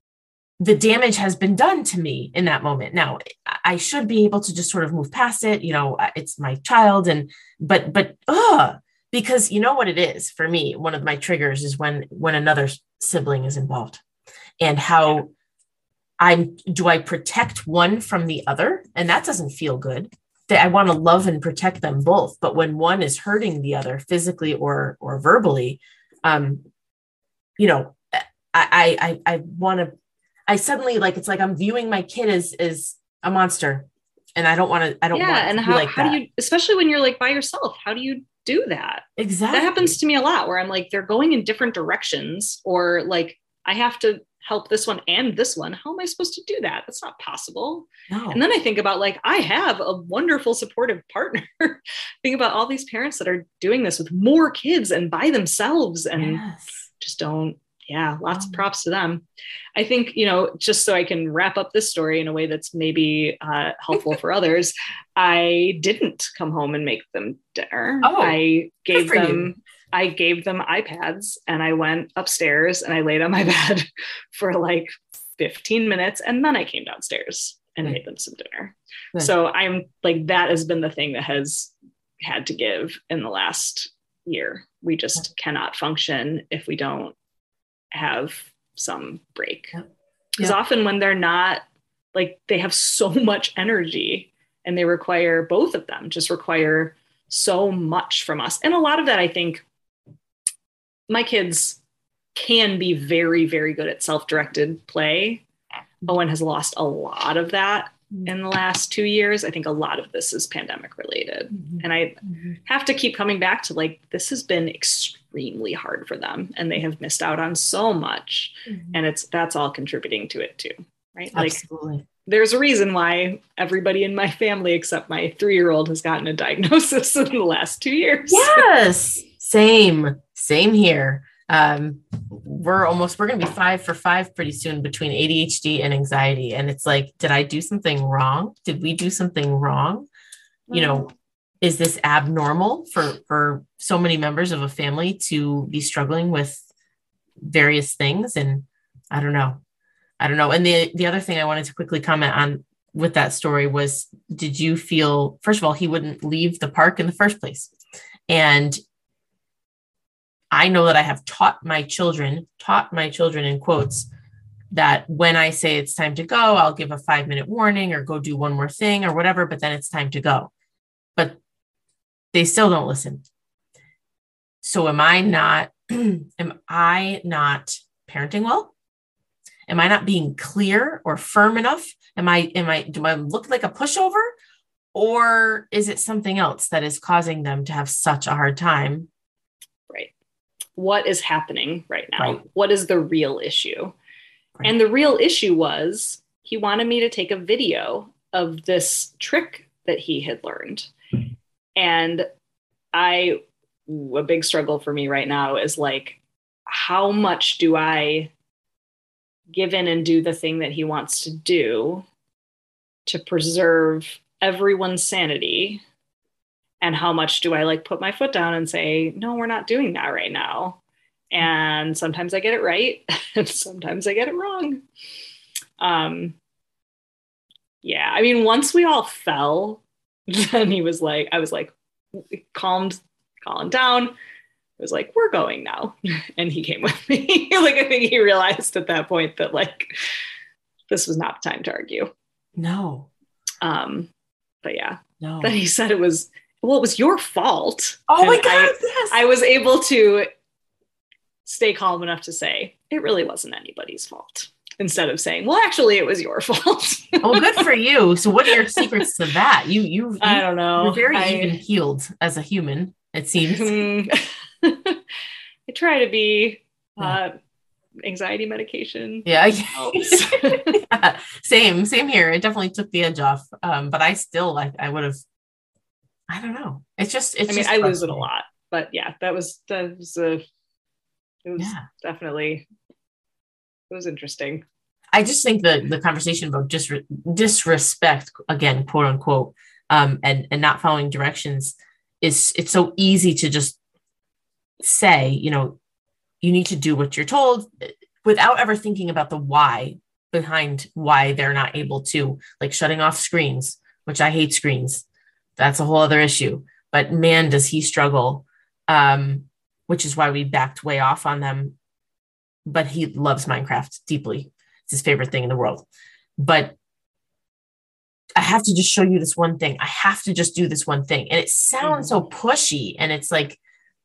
the damage has been done to me in that moment. Now I should be able to just sort of move past it. You know, it's my child and, but, but, uh, because you know what it is for me, one of my triggers is when, when another sibling is involved and how I'm, do I protect one from the other? And that doesn't feel good. That I want to love and protect them both. But when one is hurting the other physically or, or verbally, um, you know, I, I, I want to, I suddenly like, it's like, I'm viewing my kid as, as a monster and I don't want to, I don't yeah, want to and be how, like how that. do you, especially when you're like by yourself, how do you do that? Exactly. That happens to me a lot where I'm like, they're going in different directions or like, I have to help this one and this one. How am I supposed to do that? That's not possible. No. And then I think about like, I have a wonderful supportive partner. Think about all these parents that are doing this with more kids and by themselves and yes. just don't, yeah, lots of props to them. I think, you know, just so I can wrap up this story in a way that's maybe uh, helpful for others, I didn't come home and make them dinner. Oh, I gave them, you. I gave them iPads and I went upstairs and I laid on my bed for like fifteen minutes. And then I came downstairs and Good. made them some dinner. Good. So I'm like, that has been the thing that has had to give in the last year. We just cannot function if we don't have some break. Because yep. often when they're not, like they have so much energy and they require, both of them just require so much from us. And a lot of that, I think my kids can be very, very good at self-directed play. Owen has lost a lot of that in the last two years. I think a lot of this is pandemic related. Mm-hmm. And I mm-hmm. have to keep coming back to like, this has been extremely hard for them and they have missed out on so much. Mm-hmm. And it's, that's all contributing to it too. Right. Absolutely. Like there's a reason why everybody in my family, except my three-year-old, has gotten a diagnosis in the last two years. Yes. Same, same here. Um, we're almost, we're going to be five for five pretty soon between A D H D and anxiety. And it's like, did I do something wrong? Did we do something wrong? Mm-hmm. You know, is this abnormal for, for so many members of a family to be struggling with various things? And I don't know. I don't know. And the, the other thing I wanted to quickly comment on with that story was, did you feel, first of all, he wouldn't leave the park in the first place. And I know that I have taught my children, taught my children in quotes, that when I say it's time to go, I'll give a five minute warning or go do one more thing or whatever, but then it's time to go. But they still don't listen. So am I not, am I not parenting well? Am I not being clear or firm enough? Am I, am I, do I look like a pushover? Or is it something else that is causing them to have such a hard time? Right. What is happening right now? Right. What is the real issue? Right. And the real issue was he wanted me to take a video of this trick that he had learned. And I, a big struggle for me right now is like, how much do I give in and do the thing that he wants to do to preserve everyone's sanity? And how much do I like put my foot down and say, no, we're not doing that right now. And sometimes I get it right. And sometimes I get it wrong. Um, yeah, I mean, once we all fell, then he was like, I was like, calmed, calmed down. I was like, we're going now. And he came with me. Like, I think he realized at that point that like, this was not the time to argue. No. Um, but yeah, no. Then he said it was, well, it was your fault. Oh and my God, I, yes. I was able to stay calm enough to say, it really wasn't anybody's fault. Instead of saying, well, actually, it was your fault. Oh, good for you. So what are your secrets to that? You, you, you I don't know. You're very I, even keeled as a human, it seems. I try to be uh, anxiety medication. Yeah. Yeah. Same, same here. It definitely took the edge off. Um, but I still like, I would have, I don't know. It's just, it's I mean, just I lose it a lot, but yeah, that was, that was a, it was yeah. definitely, it was interesting. I just think the the conversation about dis- disrespect, again, quote unquote, um, and, and not following directions is, it's so easy to just say, you know, you need to do what you're told without ever thinking about the why behind why they're not able to, like shutting off screens, which I hate screens. That's a whole other issue, but man, does he struggle. Um, which is why we backed way off on them. But he loves Minecraft deeply. It's his favorite thing in the world. But I have to just show you this one thing. I have to just do this one thing. And it sounds so pushy. And it's like,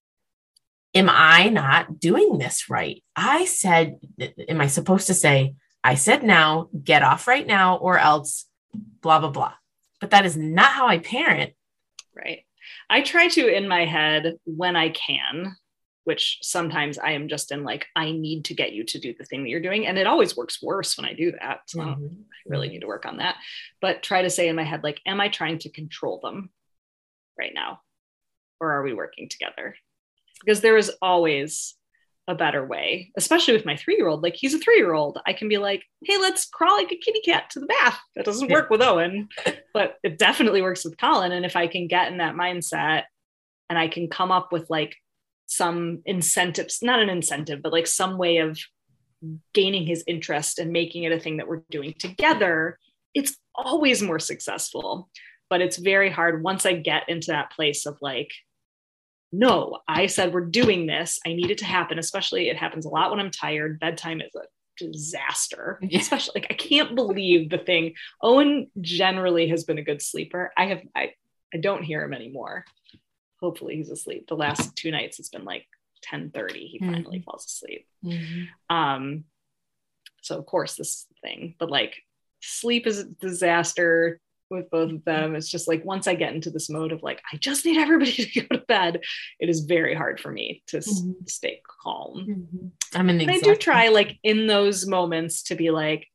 am I not doing this right? I said, am I supposed to say, I said now, get off right now, or else blah, blah, blah. But that is not how I parent. Right. I try to, in my head, when I can, which sometimes I am just in like, I need to get you to do the thing that you're doing. And it always works worse when I do that. So mm-hmm. I really need to work on that. But try to say in my head, like, am I trying to control them right now? Or are we working together? Because there is always a better way, especially with my three-year-old. Like, he's a three-year-old. I can be like, hey, let's crawl like a kitty cat to the bath. That doesn't work with Owen, but it definitely works with Colin. And if I can get in that mindset and I can come up with like some incentives, not an incentive, but like some way of gaining his interest and making it a thing that we're doing together, it's always more successful. But it's very hard once I get into that place of like, no, I said we're doing this. I need it to happen. Especially it happens a lot when I'm tired. Bedtime is a disaster. Yeah. Especially like I can't believe the thing. Owen generally has been a good sleeper. I have I, I don't hear him anymore. Hopefully he's asleep. The last two nights it's been like ten thirty. He mm-hmm. finally falls asleep. Mm-hmm. Um, so of course this is the thing, but like sleep is a disaster with both of them. It's just like, once I get into this mode of like, I just need everybody to go to bed, it is very hard for me to mm-hmm. s- stay calm. Mm-hmm. I'm in the I do try like in those moments to be like,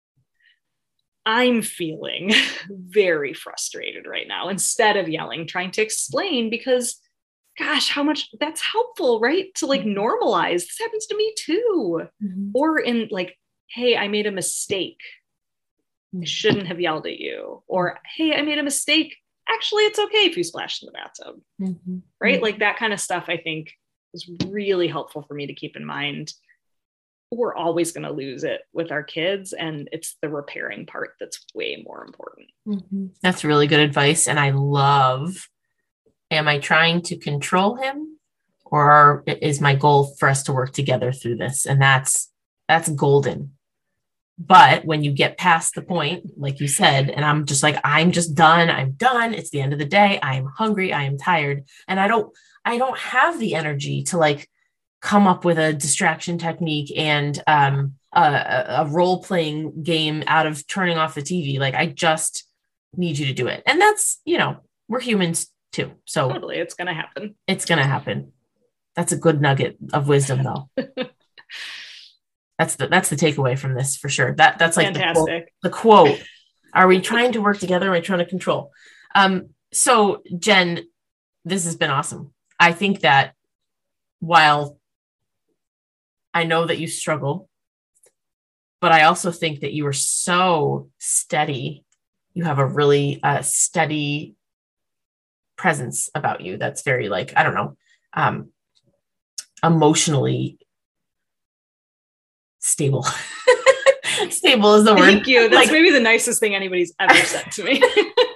I'm feeling very frustrated right now, instead of yelling, trying to explain, because gosh, how much that's helpful, right? To like normalize, this happens to me too. Mm-hmm. Or in like, hey, I made a mistake. I shouldn't have yelled at you. Or, hey, I made a mistake. Actually, it's okay if you splash in the bathtub. Mm-hmm. Right? Mm-hmm. Like that kind of stuff, I think, is really helpful for me to keep in mind. We're always going to lose it with our kids. And it's the repairing part that's way more important. Mm-hmm. That's really good advice. And I love, am I trying to control him? Or is my goal for us to work together through this? And that's, that's golden. But when you get past the point, like you said, and I'm just like, I'm just done. I'm done. It's the end of the day. I am hungry. I am tired. And I don't, I don't have the energy to like come up with a distraction technique and um, a, a role-playing game out of turning off the T V. Like, I just need you to do it. And that's, you know, we're humans too. So totally, it's going to happen. It's going to happen. That's a good nugget of wisdom though. That's the that's the takeaway from this for sure. That that's like fantastic. The quote. The quote. Are we trying to work together? Or are we trying to control? Um, so Jen, this has been awesome. I think that while I know that you struggle, but I also think that you are so steady. You have a really uh, steady presence about you. That's very like, I don't know, um, emotionally stable. Stable is the word. Thank you. That's like, maybe the nicest thing anybody's ever said to me.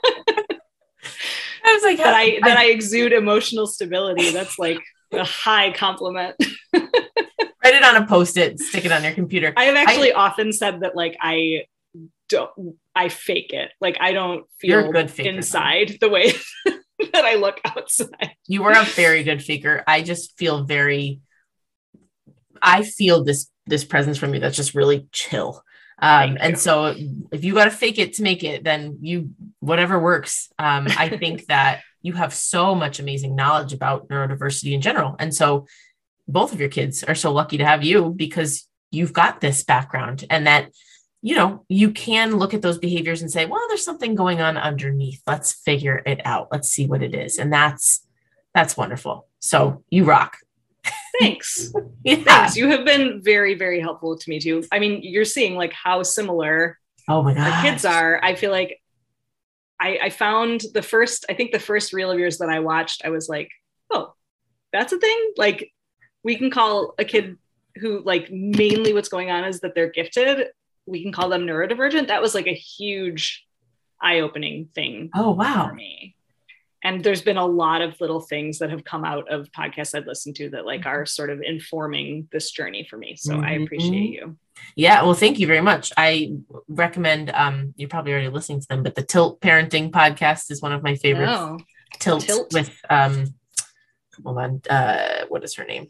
I was like, that I, that I exude emotional stability. That's like a high compliment. Write it on a Post-it, stick it on your computer. I have actually I, often said that like I don't, I fake it. Like I don't feel good faker, inside though. The way that I look outside. You are a very good faker. I just feel very, I feel this, this presence from you that's just really chill. Um, and so if you got to fake it to make it, then you, whatever works. Um, I think that you have so much amazing knowledge about neurodiversity in general. And so both of your kids are so lucky to have you because you've got this background and that, you know, you can look at those behaviors and say, well, there's something going on underneath. Let's figure it out. Let's see what it is. And that's, that's wonderful. So you rock. Thanks. Yeah. Thanks. You have been very, very helpful to me too. I mean, you're seeing like how similar oh my God, our kids are. I feel like I, I found the first, I think the first reel of yours that I watched, I was like, oh, that's a thing. Like we can call a kid who like mainly what's going on is that they're gifted. We can call them neurodivergent. That was like a huge eye-opening thing. Oh, wow. For me. And there's been a lot of little things that have come out of podcasts I've listened to that like are sort of informing this journey for me. So mm-hmm. I appreciate you. Yeah. Well, thank you very much. I recommend, um, you're probably already listening to them, but the Tilt Parenting podcast is one of my favorites. Oh, Tilt, Tilt with, um, hold on. Uh, what is her name?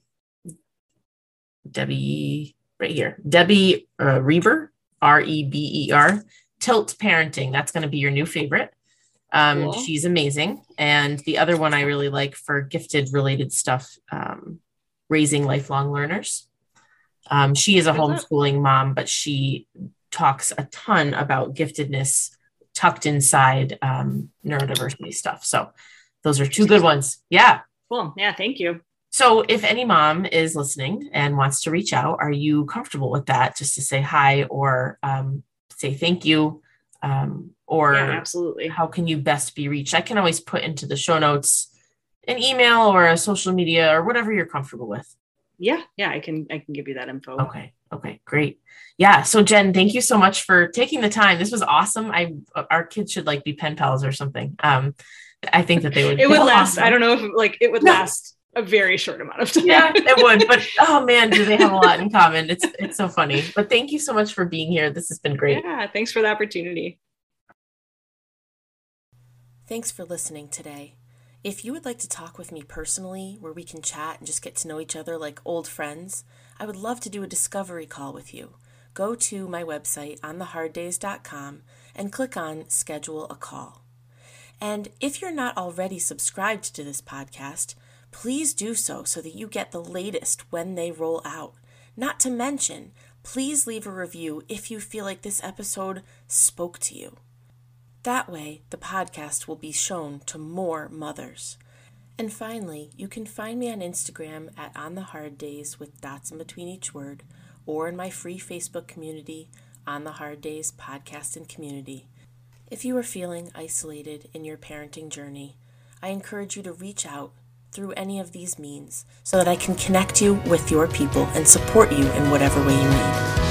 Debbie right here. Debbie uh, Reber, R E B E R. Tilt Parenting. That's going to be your new favorite. Um, cool. She's amazing. And the other one I really like for gifted related stuff, um, Raising Lifelong Learners. Um, she is a homeschooling mom, but she talks a ton about giftedness tucked inside um, neurodiversity stuff. So those are two good ones. Yeah. Cool. Yeah. Thank you. So if any mom is listening and wants to reach out, are you comfortable with that? Just to say hi or um, say thank you? Um, or yeah, absolutely. How can you best be reached? I can always put into the show notes an email or a social media or whatever you're comfortable with. Yeah. Yeah. I can, I can give you that info. Okay. Okay, great. Yeah. So Jen, thank you so much for taking the time. This was awesome. I, our kids should like be pen pals or something. Um, I think that they would, it would last. Awesome. I don't know if like it would no. last a very short amount of time. Yeah, it would. But oh man, do they have a lot in common. It's, it's so funny, but thank you so much for being here. This has been great. Yeah. Thanks for the opportunity. Thanks for listening today. If you would like to talk with me personally, where we can chat and just get to know each other like old friends, I would love to do a discovery call with you. Go to my website on the hard days dot com and click on Schedule a Call. And if you're not already subscribed to this podcast, please do so so that you get the latest when they roll out. Not to mention, please leave a review if you feel like this episode spoke to you. That way, the podcast will be shown to more mothers. And finally, you can find me on Instagram at On The Hard Days with dots in between each word, or in my free Facebook community, On The Hard Days Podcast and Community. If you are feeling isolated in your parenting journey, I encourage you to reach out through any of these means so that I can connect you with your people and support you in whatever way you need.